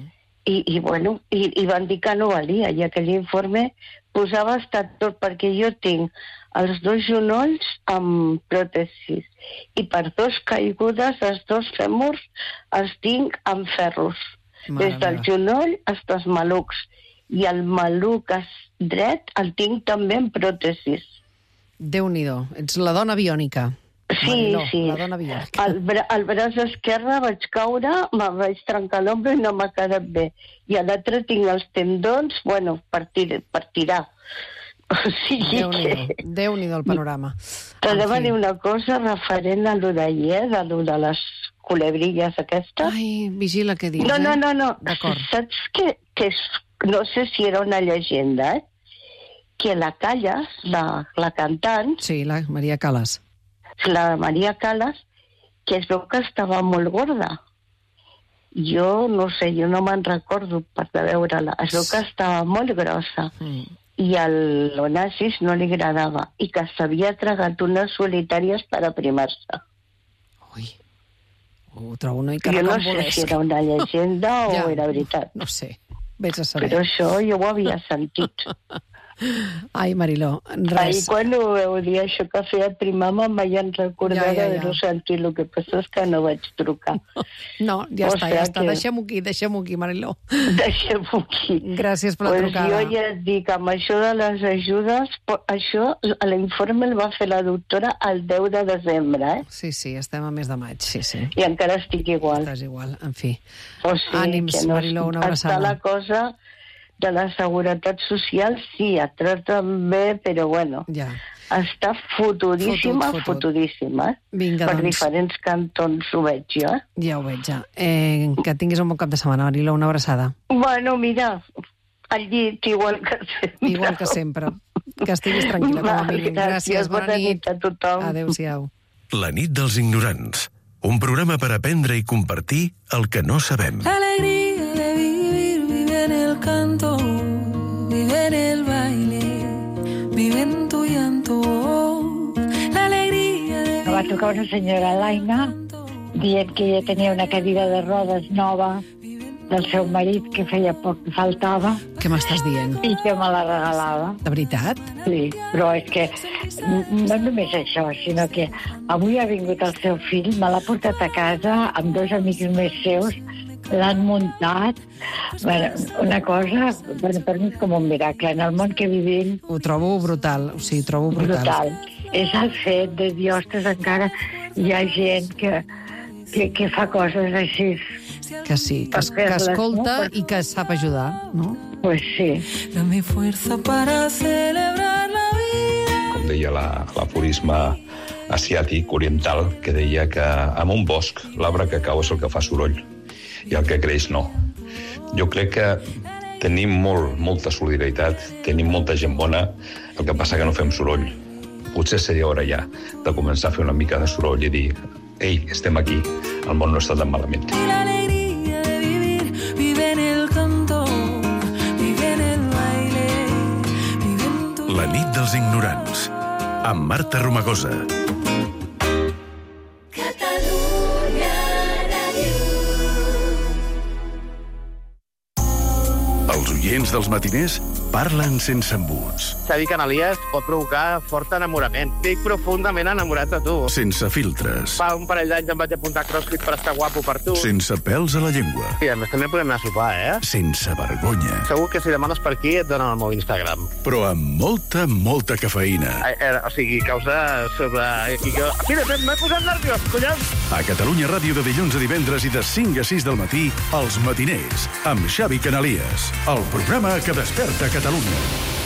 I van dir que no valia, i aquell informe posava estat tot, perquè jo tinc els 2 genolls amb pròtesis i per 2 caigudes els 2 fèmurs els tinc amb ferros. Des del genoll fins als malucs. I el maluc dret el tinc també amb pròtesis. Déu-n'hi-do, ets la dona biònica. Sí, Mariló, sí. la dona biònica. Al braç esquerre vaig caure, me vaig trencar l'ombra i no m'ha quedat bé. I a l'altre tinc els tendons, per tirar. O sigui que... Déu-n'hi-do el panorama. T'he de dir una cosa referent a lo d'ahir, a lo de les culebrilles aquestes. Ai, vigila què dius, No. D'acord. Saps que no sé si era una llegenda, que la Callas, la cantant... Sí, la Maria Callas. La Maria Callas, que es veu que estava molt gorda. Jo no sé, jo no me'n recordo per de veure-la. Es veu que estava molt grossa. I a l'Onassis no li agradava. I que s'havia tragat unes solitàries per aprimar-se. Ho trobo una mica jo no rocambolesc. sé si era una llegenda o era veritat. No sé, vés a saber. Però això jo ho havia sentit. Ai, Mariló, Ahir res. quan ho veu dir això que feia primar me'n vaig recordar de no sentir. El que passa és que no vaig trucar. No, ja O està, sea ja està. que- Deixem-ho aquí, Mariló. Deixem-ho aquí. Gràcies per la Pues trucada. jo ja et dic, amb això de les ajudes, això, l'informe el va fer la doctora el 10 de desembre, Sí, estem a mes de maig, sí. I encara estic igual. Estàs igual, en fi. O sigui, Ànims, que no Mariló, una està abraçada. la cosa de la seguretat social, sí, et traten bé, però bueno, està fotudíssima. Vinga, Per doncs. diferents cantons ho veig jo. Ja ho veig, ja. Que tinguis un bon cap de setmana, Mariló, una abraçada. Bueno, mira, al llit, igual que sempre. Igual que sempre. Que estiguis tranquil·la, com a mínim. Gràcies, bona nit. A tothom. Adéu-siau. La nit dels ignorants. Un programa per aprendre i compartir el que no sabem. La alegría de vivir vive en el canto, vive en el baile, vive en tu llanto. La alegría de Va trucar una senyora Laina dient que ella tenia una cadira de rodes nova del seu marit que feia poc que faltava. Què m'estàs dient? I que me la regalava. De veritat? Sí, però és que no només això, sinó que avui ha vingut el seu fill, me l'ha portat a casa amb 2 amics més seus, l'han muntat. Bueno, una cosa, per mi és com un miracle. En el món que vivim... Ho trobo brutal, o sigui, trobo brutal. És el fet de dir, ostres, encara hi ha gent que fa coses així. Que sí, que escolta i que sap ajudar, no? Pues sí. Dame fuerza para celebrar la vida. Com deia l'aforisme asiàtic, oriental, que deia que en un bosc l'arbre que cau és el que fa soroll i el que creix no. Jo crec que tenim molta solidaritat, tenim molta gent bona, el que passa que no fem soroll. Potser seria hora ja de començar a fer una mica de soroll i dir ei, estem aquí, el món no està tan malament. La alegría de vivir vive en el canto, vive en el baile, vive en tu... La nit dels ignorants. Amb Marta Romagosa. Els oients dels matiners parlen sense embuts. Xavi Canalies pot provocar fort enamorament. Estic profundament enamorat de tu. Sense filtres. Fa un parell d'anys em vaig apuntar a CrossFit per estar guapo per tu. Sense pèls a la llengua. I a més també podem anar a sopar, Sense vergonya. Segur que si demanes per aquí et donen el meu Instagram. Però amb molta cafeïna. O sigui, causa sobre... Mira, m'he posat nerviós, collons! A Catalunya Ràdio de dilluns a divendres i de 5 a 6 del matí, Els Matiners, amb Xavi Canalies. El programa que desperta Catalunya.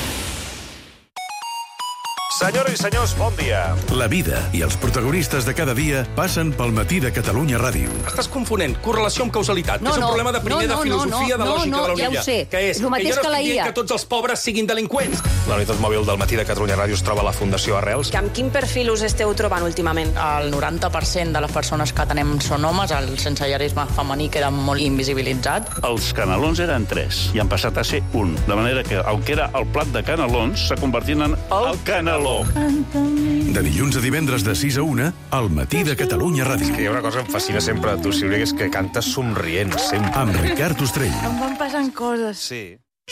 Senyores i senyors, bon dia. La vida i els protagonistes de cada dia passen pel matí de Catalunya Ràdio. Estàs confonent correlació amb causalitat, que és un problema de primer de filosofia de lògica de la ja UNIA. ho sé. Que és Lo que mateix jo no que la estic dient IA. que tots els pobres siguin delinqüents. La unitat mòbil del matí de Catalunya Ràdio es troba a la Fundació Arrels. Amb quin perfil us esteu trobant últimament? El 90% de les persones que atenem són homes, el sensellarisme femení queda molt invisibilitzat. Els canelons eren 3 i han passat a ser 1. De manera que el que era el plat de canelons s'ha convertit en el caneló. color. De dilluns a divendres de 6 a 1, al Matí de Catalunya Ràdio. És que hi ha una cosa que em fascina sempre de tu, Sílvia, que és que cantes somrient, sempre. Amb Ricard Ostrell. Em van passant coses. Sí.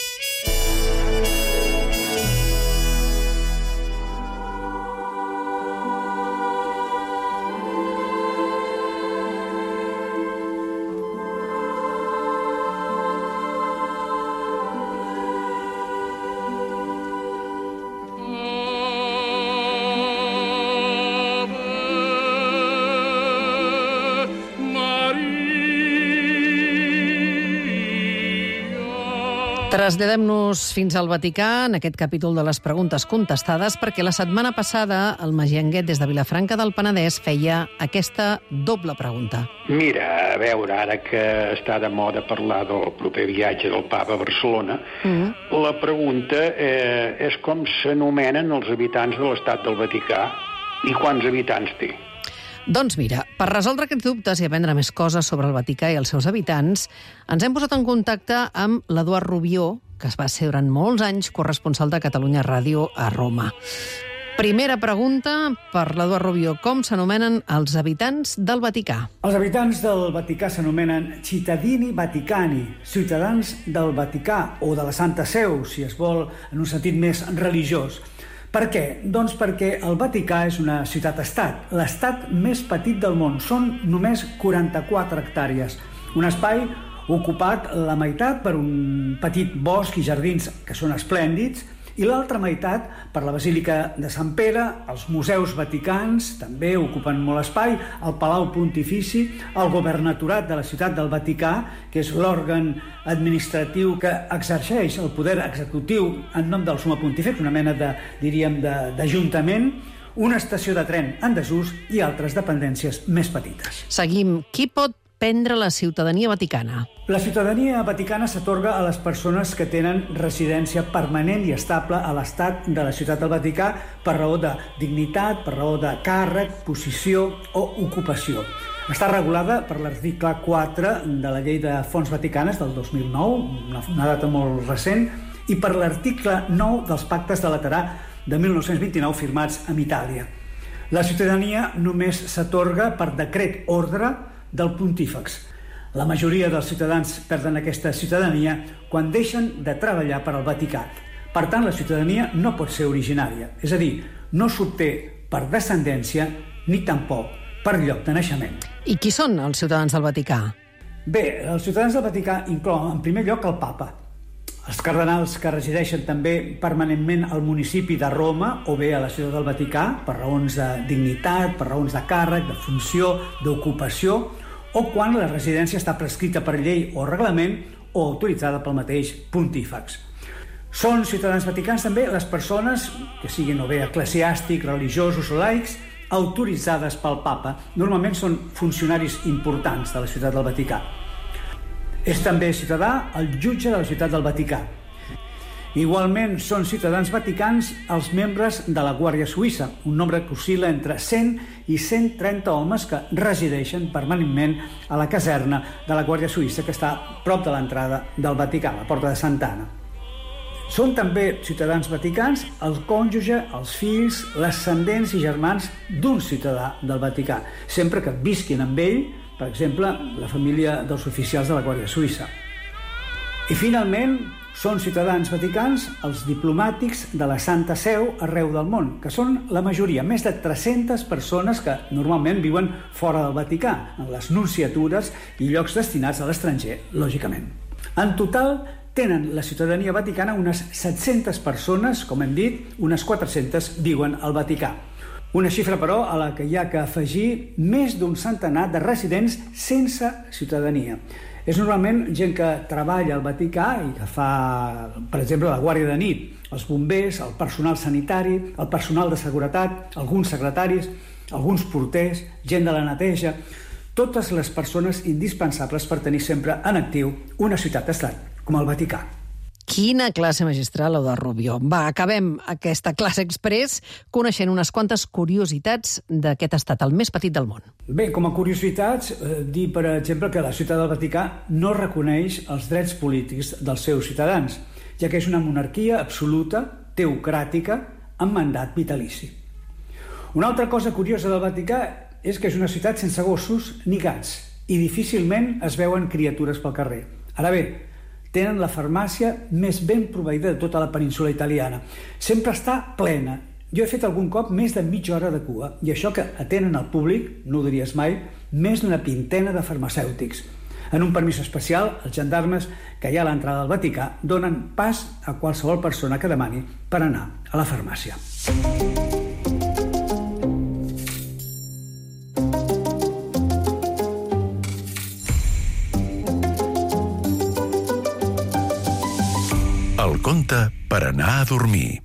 Traslladem-nos fins al Vaticà en aquest capítol de les preguntes contestades perquè la setmana passada el Magianguet des de Vilafranca del Penedès feia aquesta doble pregunta. Mira, a veure, ara que està de moda parlar del proper viatge del Papa a Barcelona, la pregunta és com s'anomenen els habitants de l'estat del Vaticà i quants habitants té. Doncs mira, per resoldre aquests dubtes i aprendre més coses sobre el Vaticà i els seus habitants, ens hem posat en contacte amb l'Eduard Rubió, que es va ser durant molts anys corresponsal de Catalunya Ràdio a Roma. Primera pregunta per l'Eduard Rubió. Com s'anomenen els habitants del Vaticà? Els habitants del Vaticà s'anomenen cittadini vaticani, ciutadans del Vaticà o de la Santa Seu, si es vol, en un sentit més religiós. Per què? Doncs perquè el Vaticà és una ciutat-estat, l'estat més petit del món. Són només 44 hectàrees. Un espai ocupat la meitat per un petit bosc i jardins que són esplèndids i l'altra meitat per la Basílica de Sant Pere, els museus vaticans també ocupen molt espai, el Palau Pontifici, el governatorat de la ciutat del Vaticà, que és l'òrgan administratiu que exerceix el poder executiu en nom del Summe Pontífex, una mena de, diríem, d'ajuntament, una estació de tren en desús i altres dependències més petites. Seguim. Qui pot prendre la ciutadania vaticana? La ciutadania vaticana s'atorga a les persones que tenen residència permanent i estable a l'estat de la ciutat del Vaticà per raó de dignitat, per raó de càrrec, posició o ocupació. Està regulada per l'article 4 de la Llei de Fonts Vaticanes del 2009, una data molt recent, i per l'article 9 dels Pactes de Laterà de 1929 firmats amb Itàlia. La ciutadania només s'atorga per decret ordre del pontífex. La majoria dels ciutadans perden aquesta ciutadania quan deixen de treballar per al Vaticà. Per tant, la ciutadania no pot ser originària, és a dir, no s'obté per descendència ni tampoc per lloc de naixement. I qui són els ciutadans del Vaticà? Bé, els ciutadans del Vaticà inclouen en primer lloc el Papa, els cardenals que resideixen també permanentment al municipi de Roma o bé a la ciutat del Vaticà per raons de dignitat, per raons de càrrec, de funció, d'ocupació o quan la residència està prescrita per llei o reglament o autoritzada pel mateix pontífex. Són ciutadans vaticans també les persones que siguin o bé eclesiàstics, religiosos o laics autoritzades pel Papa. Normalment són funcionaris importants de la ciutat del Vaticà. És també ciutadà el jutge de la ciutat del Vaticà. Igualment són ciutadans vaticans els membres de la Guàrdia Suïssa, un nombre que oscil·la entre 100 i 130 homes que resideixen permanentment a la caserna de la Guàrdia Suïssa que està prop de l'entrada del Vaticà, la Porta de Santa Anna. Són també ciutadans vaticans el cònjuge, els fills, ascendents i germans d'un ciutadà del Vaticà, sempre que visquin amb ell, per exemple, la família dels oficials de la Guàrdia Suïssa. I finalment, són ciutadans vaticans els diplomàtics de la Santa Seu arreu del món, que són la majoria, més de 300 persones que normalment viuen fora del Vaticà, en les nunciatures i llocs destinats a l'estranger, lògicament. En total, tenen la ciutadania vaticana unes 700 persones, com hem dit, unes 400 viuen al Vaticà. Una xifra, però, a la que hi ha que afegir més d'un centenar de residents sense ciutadania. És normalment gent que treballa al Vaticà i que fa, per exemple, la guàrdia de nit, els bombers, el personal sanitari, el personal de seguretat, alguns secretaris, alguns porters, gent de la neteja, totes les persones indispensables per tenir sempre en actiu una ciutat-estat, com el Vaticà. Quina classe magistral, Eduard Rubió. Va, acabem aquesta classe express coneixent unes quantes curiositats d'aquest estat, el més petit del món. Bé, com a curiositats, dir, per exemple, que la ciutat del Vaticà no reconeix els drets polítics dels seus ciutadans, ja que és una monarquia absoluta, teocràtica, amb mandat vitalici. Una altra cosa curiosa del Vaticà és que és una ciutat sense gossos ni gats i difícilment es veuen criatures pel carrer. Ara bé, tenen la farmàcia més ben proveïda de tota la península italiana. Sempre està plena. Jo he fet algun cop més de mitja hora de cua, i això que atenen al públic, no ho diries mai, més d'una vintena de farmacèutics. En un permís especial, els gendarmes que hi ha a l'entrada del Vaticà donen pas a qualsevol persona que demani per anar a la farmàcia. El conte per anar a dormir.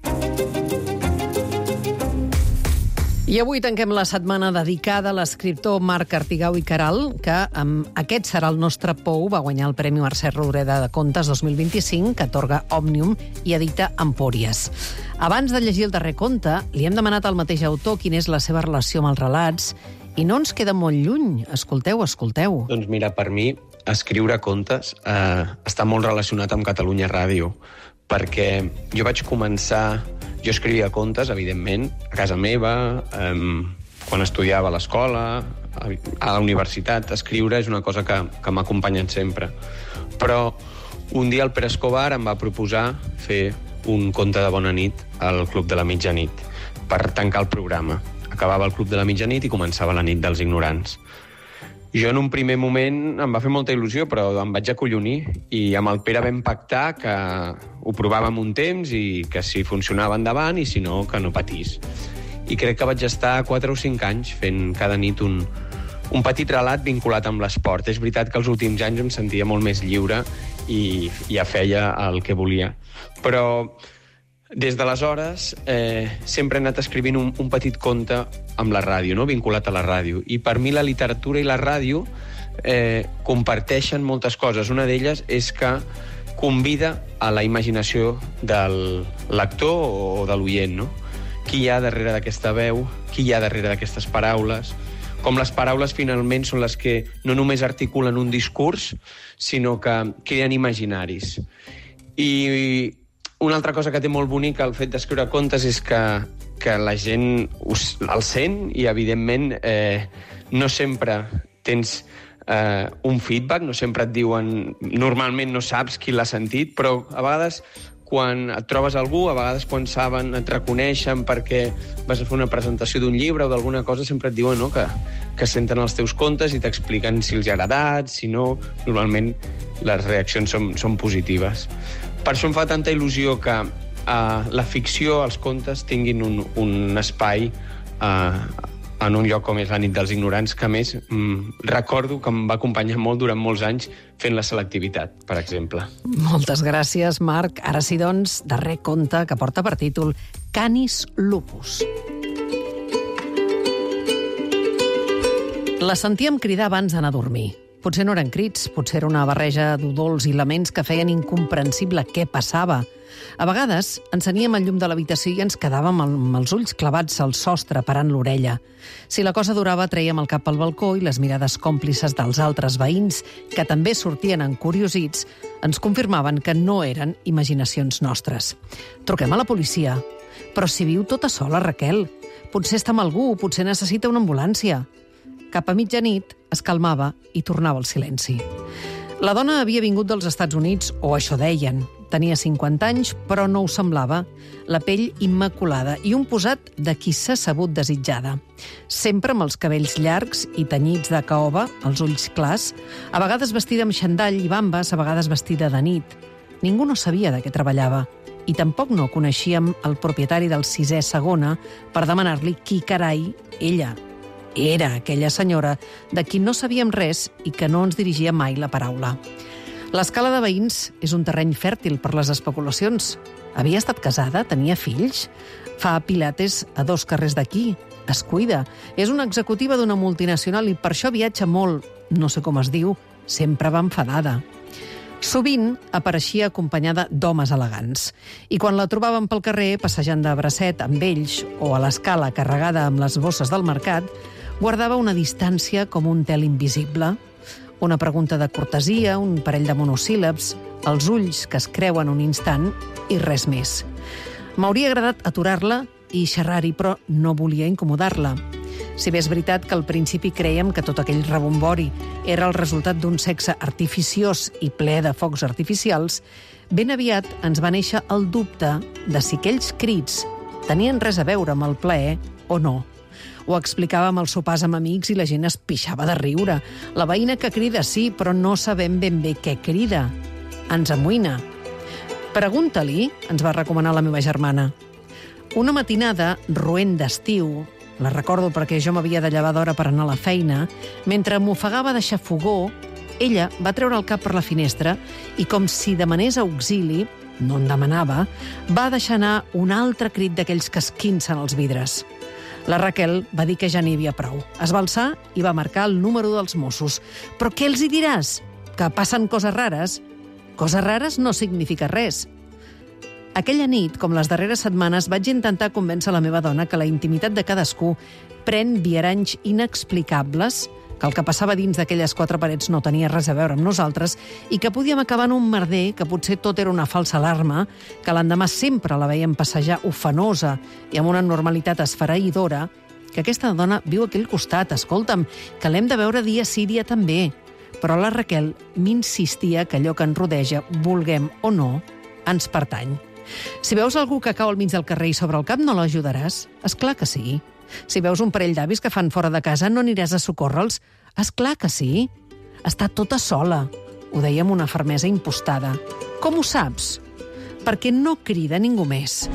I avui tanquem la setmana dedicada a l'escriptor Marc Artigau i Queralt, que amb aquest serà el nostre pou, va guanyar el Premi Mercè Rodoreda de Contes 2025, que atorga Òmnium i edita Empúries. Abans de llegir el darrer conte, li hem demanat al mateix autor quina és la seva relació amb els relats, i no ens queda molt lluny. Escolteu. Doncs mira, per mi, escriure contes està molt relacionat amb Catalunya Ràdio, perquè jo vaig començar... Jo escrivia contes, evidentment, a casa meva, quan estudiava a l'escola, a la universitat. Escriure és una cosa que m'ha acompanyat sempre. Però un dia el Pere Escobar em va proposar fer un conte de bona nit al Club de la Mitjanit per tancar el programa. Acabava el Club de la Mitjanit i començava la nit dels ignorants. Jo en un primer moment em va fer molta il·lusió, però em vaig acollonir i amb el Pere vam pactar que ho provàvem un temps i que si funcionava endavant i si no, que no patís. I crec que vaig estar 4 o 5 anys fent cada nit un petit relat vinculat amb l'esport. És veritat que els últims anys em sentia molt més lliure i ja feia el que volia. Però des d'aleshores sempre he anat escrivint un petit conte amb la ràdio, no? Vinculat a la ràdio. I per mi la literatura i la ràdio comparteixen moltes coses. Una d'elles és que convida a la imaginació del lector o de l'oient, no? Qui hi ha darrere d'aquesta veu, qui hi ha darrere d'aquestes paraules, com les paraules finalment són les que no només articulen un discurs, sinó que creen imaginaris. I una altra cosa que té molt bonica el fet d'escriure contes és que la gent el sent i, evidentment, no sempre tens un feedback, no sempre et diuen... Normalment no saps qui l'ha sentit, però a vegades quan et trobes algú, a vegades quan saben, et reconeixen perquè vas a fer una presentació d'un llibre o d'alguna cosa, sempre et diuen, no?, que senten els teus contes i t'expliquen si els ha agradat, si no. Normalment les reaccions són positives. Per això em fa tanta il·lusió que la ficció, els contes, tinguin un espai en un lloc com és la nit dels ignorants, que a més recordo que em va acompanyar molt durant molts anys fent la selectivitat, per exemple. Moltes gràcies, Marc. Ara sí, doncs, darrer conte que porta per títol Canis Lupus. La sentíem cridar abans d'anar a dormir. Potser no eren crits, potser era una barreja d'udols i laments que feien incomprensible què passava. A vegades enceníem el llum de l'habitació i ens quedàvem amb els ulls clavats al sostre parant l'orella. Si la cosa durava, trèiem el cap al balcó i les mirades còmplices dels altres veïns, que també sortien encuriosits, ens confirmaven que no eren imaginacions nostres. Truquem a la policia. Però si viu tota sola, Raquel. Potser està amb algú, potser necessita una ambulància. Cap a mitjanit es calmava i tornava al silenci. La dona havia vingut dels Estats Units, o això deien. Tenia 50 anys, però no ho semblava. La pell immaculada i un posat de qui s'ha sabut desitjada. Sempre amb els cabells llargs i tenyits de caoba, els ulls clars, a vegades vestida amb xandall i bambes, a vegades vestida de nit. Ningú no sabia de què treballava. I tampoc no coneixíem el propietari del 6è Segona per demanar-li qui carai ella era aquella senyora de qui no sabíem res i que no ens dirigia mai la paraula. L'escala de veïns és un terreny fèrtil per les especulacions. Havia estat casada? Tenia fills? Fa pilates a 2 carrers d'aquí? Es cuida? És una executiva d'una multinacional i per això viatja molt. No sé com es diu. Sempre va enfadada. Sovint apareixia acompanyada d'homes elegants. I quan la trobàvem pel carrer, passejant de bracet amb ells o a l'escala carregada amb les bosses del mercat, guardava una distància com un tel invisible. Una pregunta de cortesia, un parell de monosíl·labs, els ulls que es creuen un instant i res més. M'hauria agradat aturar-la i xerrar-hi, però no volia incomodar-la. Si bé és veritat que al principi crèiem que tot aquell rebombori era el resultat d'un sexe artificiós i ple de focs artificials, ben aviat ens va néixer el dubte de si aquells crits tenien res a veure amb el plaer o no. Ho explicàvem als sopars amb amics i la gent es pixava de riure. La veïna que crida sí, però no sabem ben bé què crida. Ens amoïna. Pregunta-li, ens va recomanar la meva germana. Una matinada, roent d'estiu, la recordo perquè jo m'havia de llevar d'hora per anar a la feina, mentre m'ofegava de xafogó, ella va treure el cap per la finestra i, com si demanés auxili, no en demanava, va deixar anar un altre crit d'aquells que esquincen els vidres. La Raquel va dir que ja n'hi havia prou. Es va alçar i va marcar el número dels Mossos. Però què els hi diràs? Que passen coses rares? Coses rares no significa res. Aquella nit, com les darreres setmanes, vaig intentar convèncer la meva dona que la intimitat de cadascú pren viaranys inexplicables, que el que passava dins d'aquelles 4 parets no tenia res a veure amb nosaltres i que podíem acabar en un merder, que potser tot era una falsa alarma, que l'endemà sempre la veiem passejar ofenosa i amb una normalitat esfereïdora, que aquesta dona viu aquí al costat, escolta'm, que l'hem de veure dia sí, dia també. Però la Raquel m'insistia que allò que ens rodeja, vulguem o no, ens pertany. Si veus algú que cau al mig del carrer i sobre el cap, no l'ajudaràs? És clar que sí. Si veus un parell d'avis que fan fora de casa, no aniràs a socórrer-los? És clar que sí. Està tota sola. Ho deia amb una fermesa impostada. Com ho saps? Perquè no crida ningú més.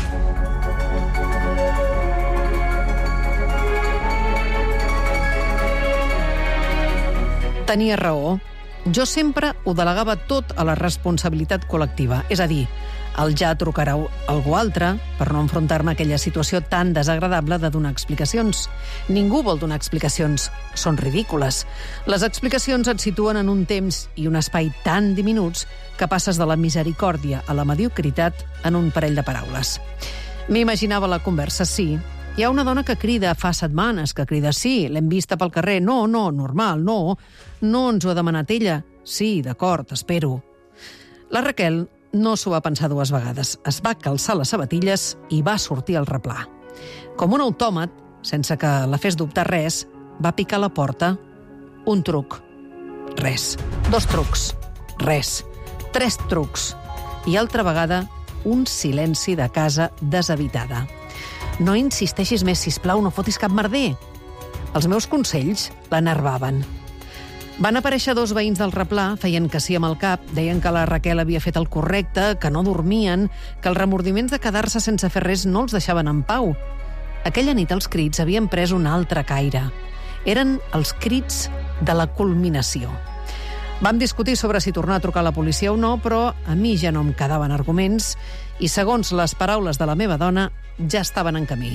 Tenia raó. Jo sempre ho delegava tot a la responsabilitat col·lectiva. És a dir, el ja trucarà algú altre per no enfrontar-me a aquella situació tan desagradable de donar explicacions. Ningú vol donar explicacions. Són ridícules. Les explicacions et situen en un temps i un espai tan diminuts que passes de la misericòrdia a la mediocritat en un parell de paraules. M'imaginava la conversa, sí. Hi ha una dona que crida fa setmanes, que crida sí, l'hem vista pel carrer, no, normal, no ens ho ha demanat ella. Sí, d'acord, espero. La Raquel no s'ho va pensar 2 vegades. Es va calçar les sabatilles i va sortir al replà. Com un autòmat, sense que la fes dubtar res, va picar a la porta. Un truc. Res. 2 trucs. Res. 3 trucs. I altra vegada, un silenci de casa deshabitada. No insisteixis més, sisplau, no fotis cap merder. Els meus consells l'enervaven. Van aparèixer 2 veïns del replà, feien que sí amb el cap, deien que la Raquel havia fet el correcte, que no dormien, que els remordiments de quedar-se sense fer res no els deixaven en pau. Aquella nit els crits havien pres un altre caire. Eren els crits de la culminació. Vam discutir sobre si tornar a trucar a la policia o no, però a mi ja no em quedaven arguments i, segons les paraules de la meva dona, ja estaven en camí.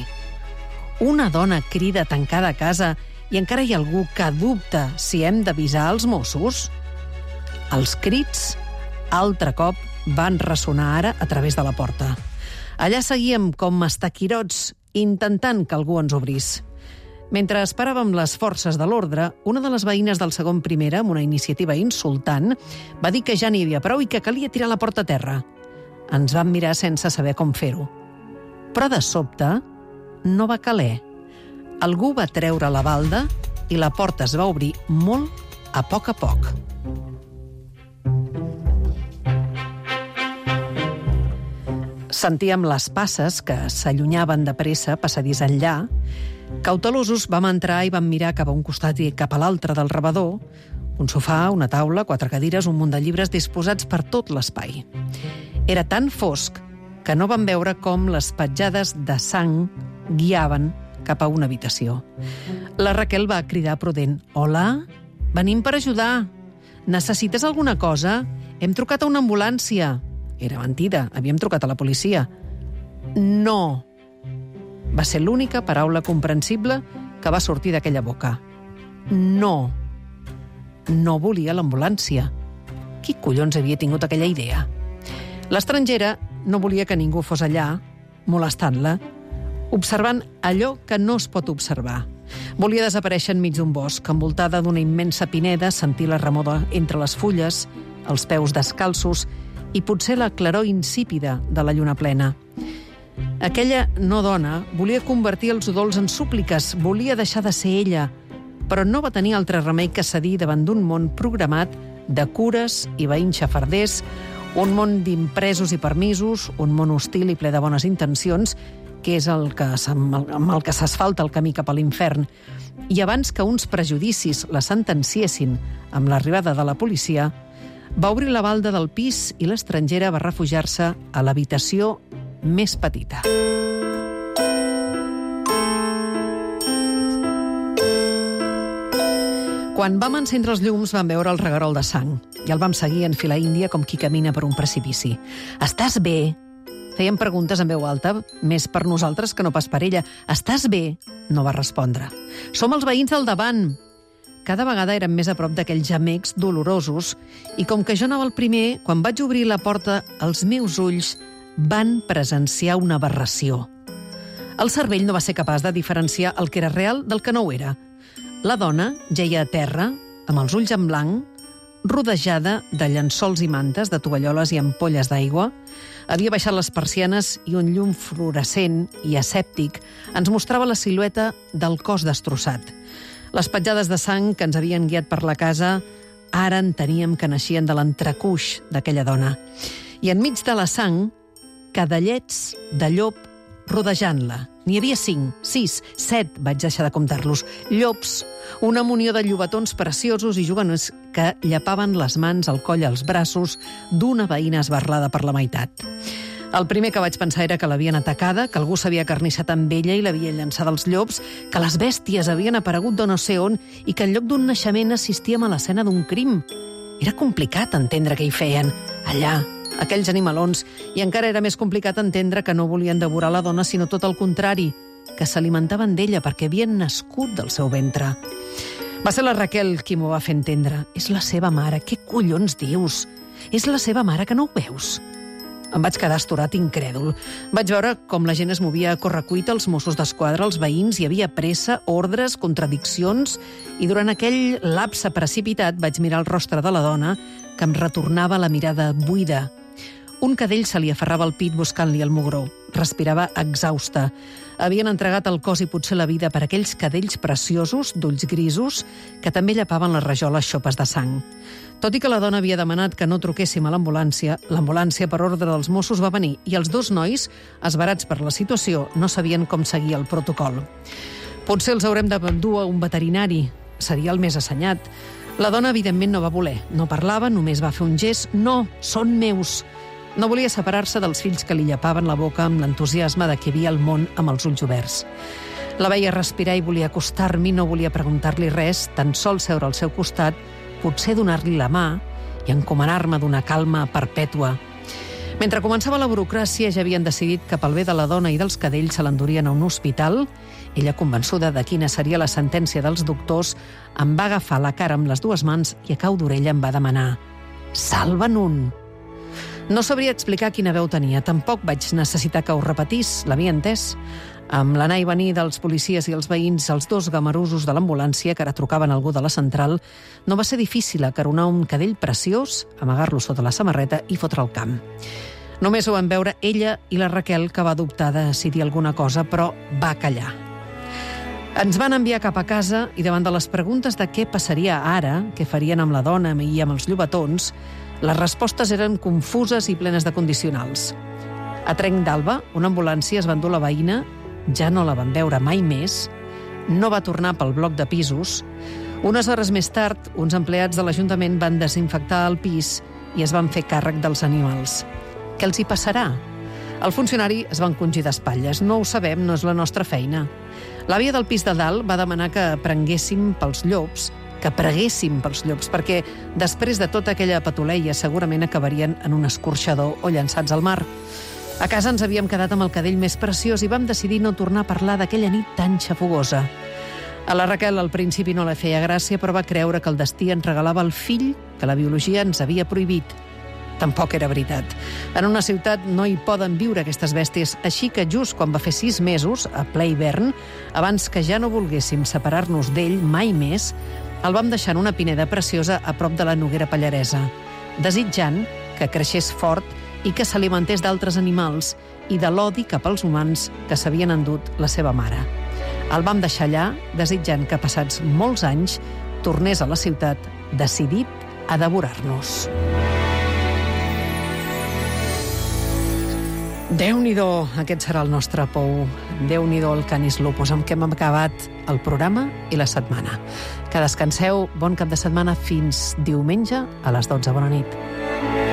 Una dona crida tancada a casa i encara hi ha algú que dubta si hem d'avisar els Mossos? Els crits, altre cop, van ressonar ara a través de la porta. Allà seguíem com estaquirots, intentant que algú ens obrís. Mentre esperàvem les forces de l'ordre, una de les veïnes del segon primera, amb una iniciativa insultant, va dir que ja n'hi havia prou i que calia tirar la porta a terra. Ens vam mirar sense saber com fer-ho. Però de sobte no va caler. Algú va treure la balda i la porta es va obrir molt a poc. Sentíem les passes que s'allunyaven de pressa passadís enllà. Cautelosos vam entrar i vam mirar cap a un costat i cap a l'altre del rebedor. Un sofà, una taula, 4 cadires, un munt de llibres disposats per tot l'espai. Era tan fosc que no vam veure com les petjades de sang guiaven cap a una habitació. La Raquel va cridar prudent. Hola? Venim per ajudar. Necessites alguna cosa? Hem trucat a una ambulància. Era mentida, havíem trucat a la policia. No. Va ser l'única paraula comprensible que va sortir d'aquella boca. No. No volia l'ambulància. Qui collons havia tingut aquella idea? L'estrangera no volia que ningú fos allà, molestant-la, observant allò que no es pot observar. Volia desaparèixer enmig d'un bosc, envoltada d'una immensa pineda, sentir la remoda entre les fulles, els peus descalços i potser la claror insípida de la lluna plena. Aquella no dona volia convertir els udols en súpliques, volia deixar de ser ella, però no va tenir altre remei que cedir davant d'un món programat de cures i veïns xafarders, un món d'impresos i permisos, un món hostil i ple de bones intencions, que és amb el que s'asfalta el camí cap a l'infern. I abans que uns prejudicis la sentenciessin amb l'arribada de la policia, va obrir la balda del pis i l'estrangera va refugiar-se a l'habitació més petita. Quan vam encendre els llums vam veure el reguerol de sang i el vam seguir en fila índia com qui camina per un precipici. Estàs bé? Fèiem preguntes en veu alta, més per nosaltres que no pas per ella. Estàs bé? No va respondre. Som els veïns del davant. Cada vegada érem més a prop d'aquells gemecs dolorosos i com que jo anava el primer, quan vaig obrir la porta, els meus ulls van presenciar una aberració. El cervell no va ser capaç de diferenciar el que era real del que no ho era. La dona jeia a terra, amb els ulls en blanc, rodejada de llençols i mantes, de tovalloles i ampolles d'aigua. Havia baixat les persianes i un llum fluorescent i asèptic ens mostrava la silueta del cos destrossat. Les petjades de sang que ens havien guiat per la casa ara enteníem que naixien de l'entrecuix d'aquella dona. I enmig de la sang, cadellets de llop rodejant-la. N'hi havia 5, 6, 7, vaig deixar de comptar-los. Llops, una munió de llobatons preciosos i juganers que llapaven les mans, el coll, els braços d'una veïna esbarlada per la meitat. El primer que vaig pensar era que l'havien atacada, que algú s'havia acarnissat amb ella i l'havia llançat als llops, que les bèsties havien aparegut de no sé on i que en lloc d'un naixement assistíem a l'escena d'un crim. Era complicat entendre què hi feien, allà, aquells animalons, i encara era més complicat entendre que no volien devorar la dona, sinó tot el contrari, que s'alimentaven d'ella perquè havien nascut del seu ventre. Va ser la Raquel qui m'ho va fer entendre. És la seva mare, què collons dius? És la seva mare, que no ho veus? Em vaig quedar astorat incrèdul. Vaig veure com la gent es movia a correcuita, els Mossos d'Esquadra, els veïns, hi havia pressa, ordres, contradiccions, i durant aquell lapse precipitat vaig mirar el rostre de la dona, que em retornava la mirada buida. Un cadell se li aferrava al pit buscant-li el mugró. Respirava exhausta. Havien entregat el cos i potser la vida per aquells cadells preciosos, d'ulls grisos, que també llapaven les rajoles xopes de sang. Tot i que la dona havia demanat que no truquéssim a l'ambulància per ordre dels Mossos va venir i els dos nois, esverats per la situació, no sabien com seguir el protocol. Potser els haurem de dur a un veterinari. Seria el més assenyat. La dona, evidentment, no va voler. No parlava, només va fer un gest. No, són meus. No volia separar-se dels fills que li llapaven la boca amb l'entusiasme de que havia el món amb els ulls oberts. La veia respirar i volia acostar-m'hi, no volia preguntar-li res, tan sols seure al seu costat, potser donar-li la mà i encomanar-me d'una calma perpètua. Mentre començava la burocràcia, ja havien decidit que pel bé de la dona i dels cadells se l'endurien a un hospital. Ella, convençuda de quina seria la sentència dels doctors, em va agafar la cara amb les dues mans i a cau d'orella em va demanar: «Salva'n un!» No sabria explicar quina veu tenia. Tampoc vaig necessitar que ho repetís, l'havia entès. Amb l'anar i venir dels policies i els veïns, els dos gamerusos de l'ambulància, que ara trucaven algú de la central, no va ser difícil acaronar un cadell preciós, amagar-lo sota la samarreta i fotre al camp. Només ho van veure ella i la Raquel, que va dubtar de decidir alguna cosa, però va callar. Ens van enviar cap a casa i davant de les preguntes de què passaria ara, què farien amb la dona i amb els llobatons, les respostes eren confuses i plenes de condicionals. A Trenc d'Alba, una ambulància es va endur la veïna, ja no la van veure mai més, no va tornar pel bloc de pisos. Unes hores més tard, uns empleats de l'Ajuntament van desinfectar el pis i es van fer càrrec dels animals. Què els hi passarà? El funcionari es va encongir d'espatlles. No ho sabem, no és la nostra feina. L'àvia del pis de dalt va demanar que preguéssim pels llops, perquè després de tota aquella patuleia segurament acabarien en un escorxador o llançats al mar. A casa ens havíem quedat amb el cadell més preciós i vam decidir no tornar a parlar d'aquella nit tan xafogosa. A la Raquel al principi no la feia gràcia, però va creure que el destí ens regalava el fill que la biologia ens havia prohibit. Tampoc era veritat. En una ciutat no hi poden viure aquestes bèsties, així que just quan va fer 6 mesos, a ple hivern, abans que ja no volguéssim separar-nos d'ell mai més, el vam deixar en una pineda preciosa a prop de la Noguera Pallaresa, desitjant que creixés fort i que s'alimentés d'altres animals i de l'odi cap als humans que s'havien endut la seva mare. El vam deixar allà, desitjant que passats molts anys tornés a la ciutat decidit a devorar-nos. Déu-n'hi-do, aquest serà el nostre pou. Déu-n'hi-do el Canis Lupus, amb què hem acabat el programa i la setmana. Que descanseu, bon cap de setmana, fins diumenge a les 12. Bona nit.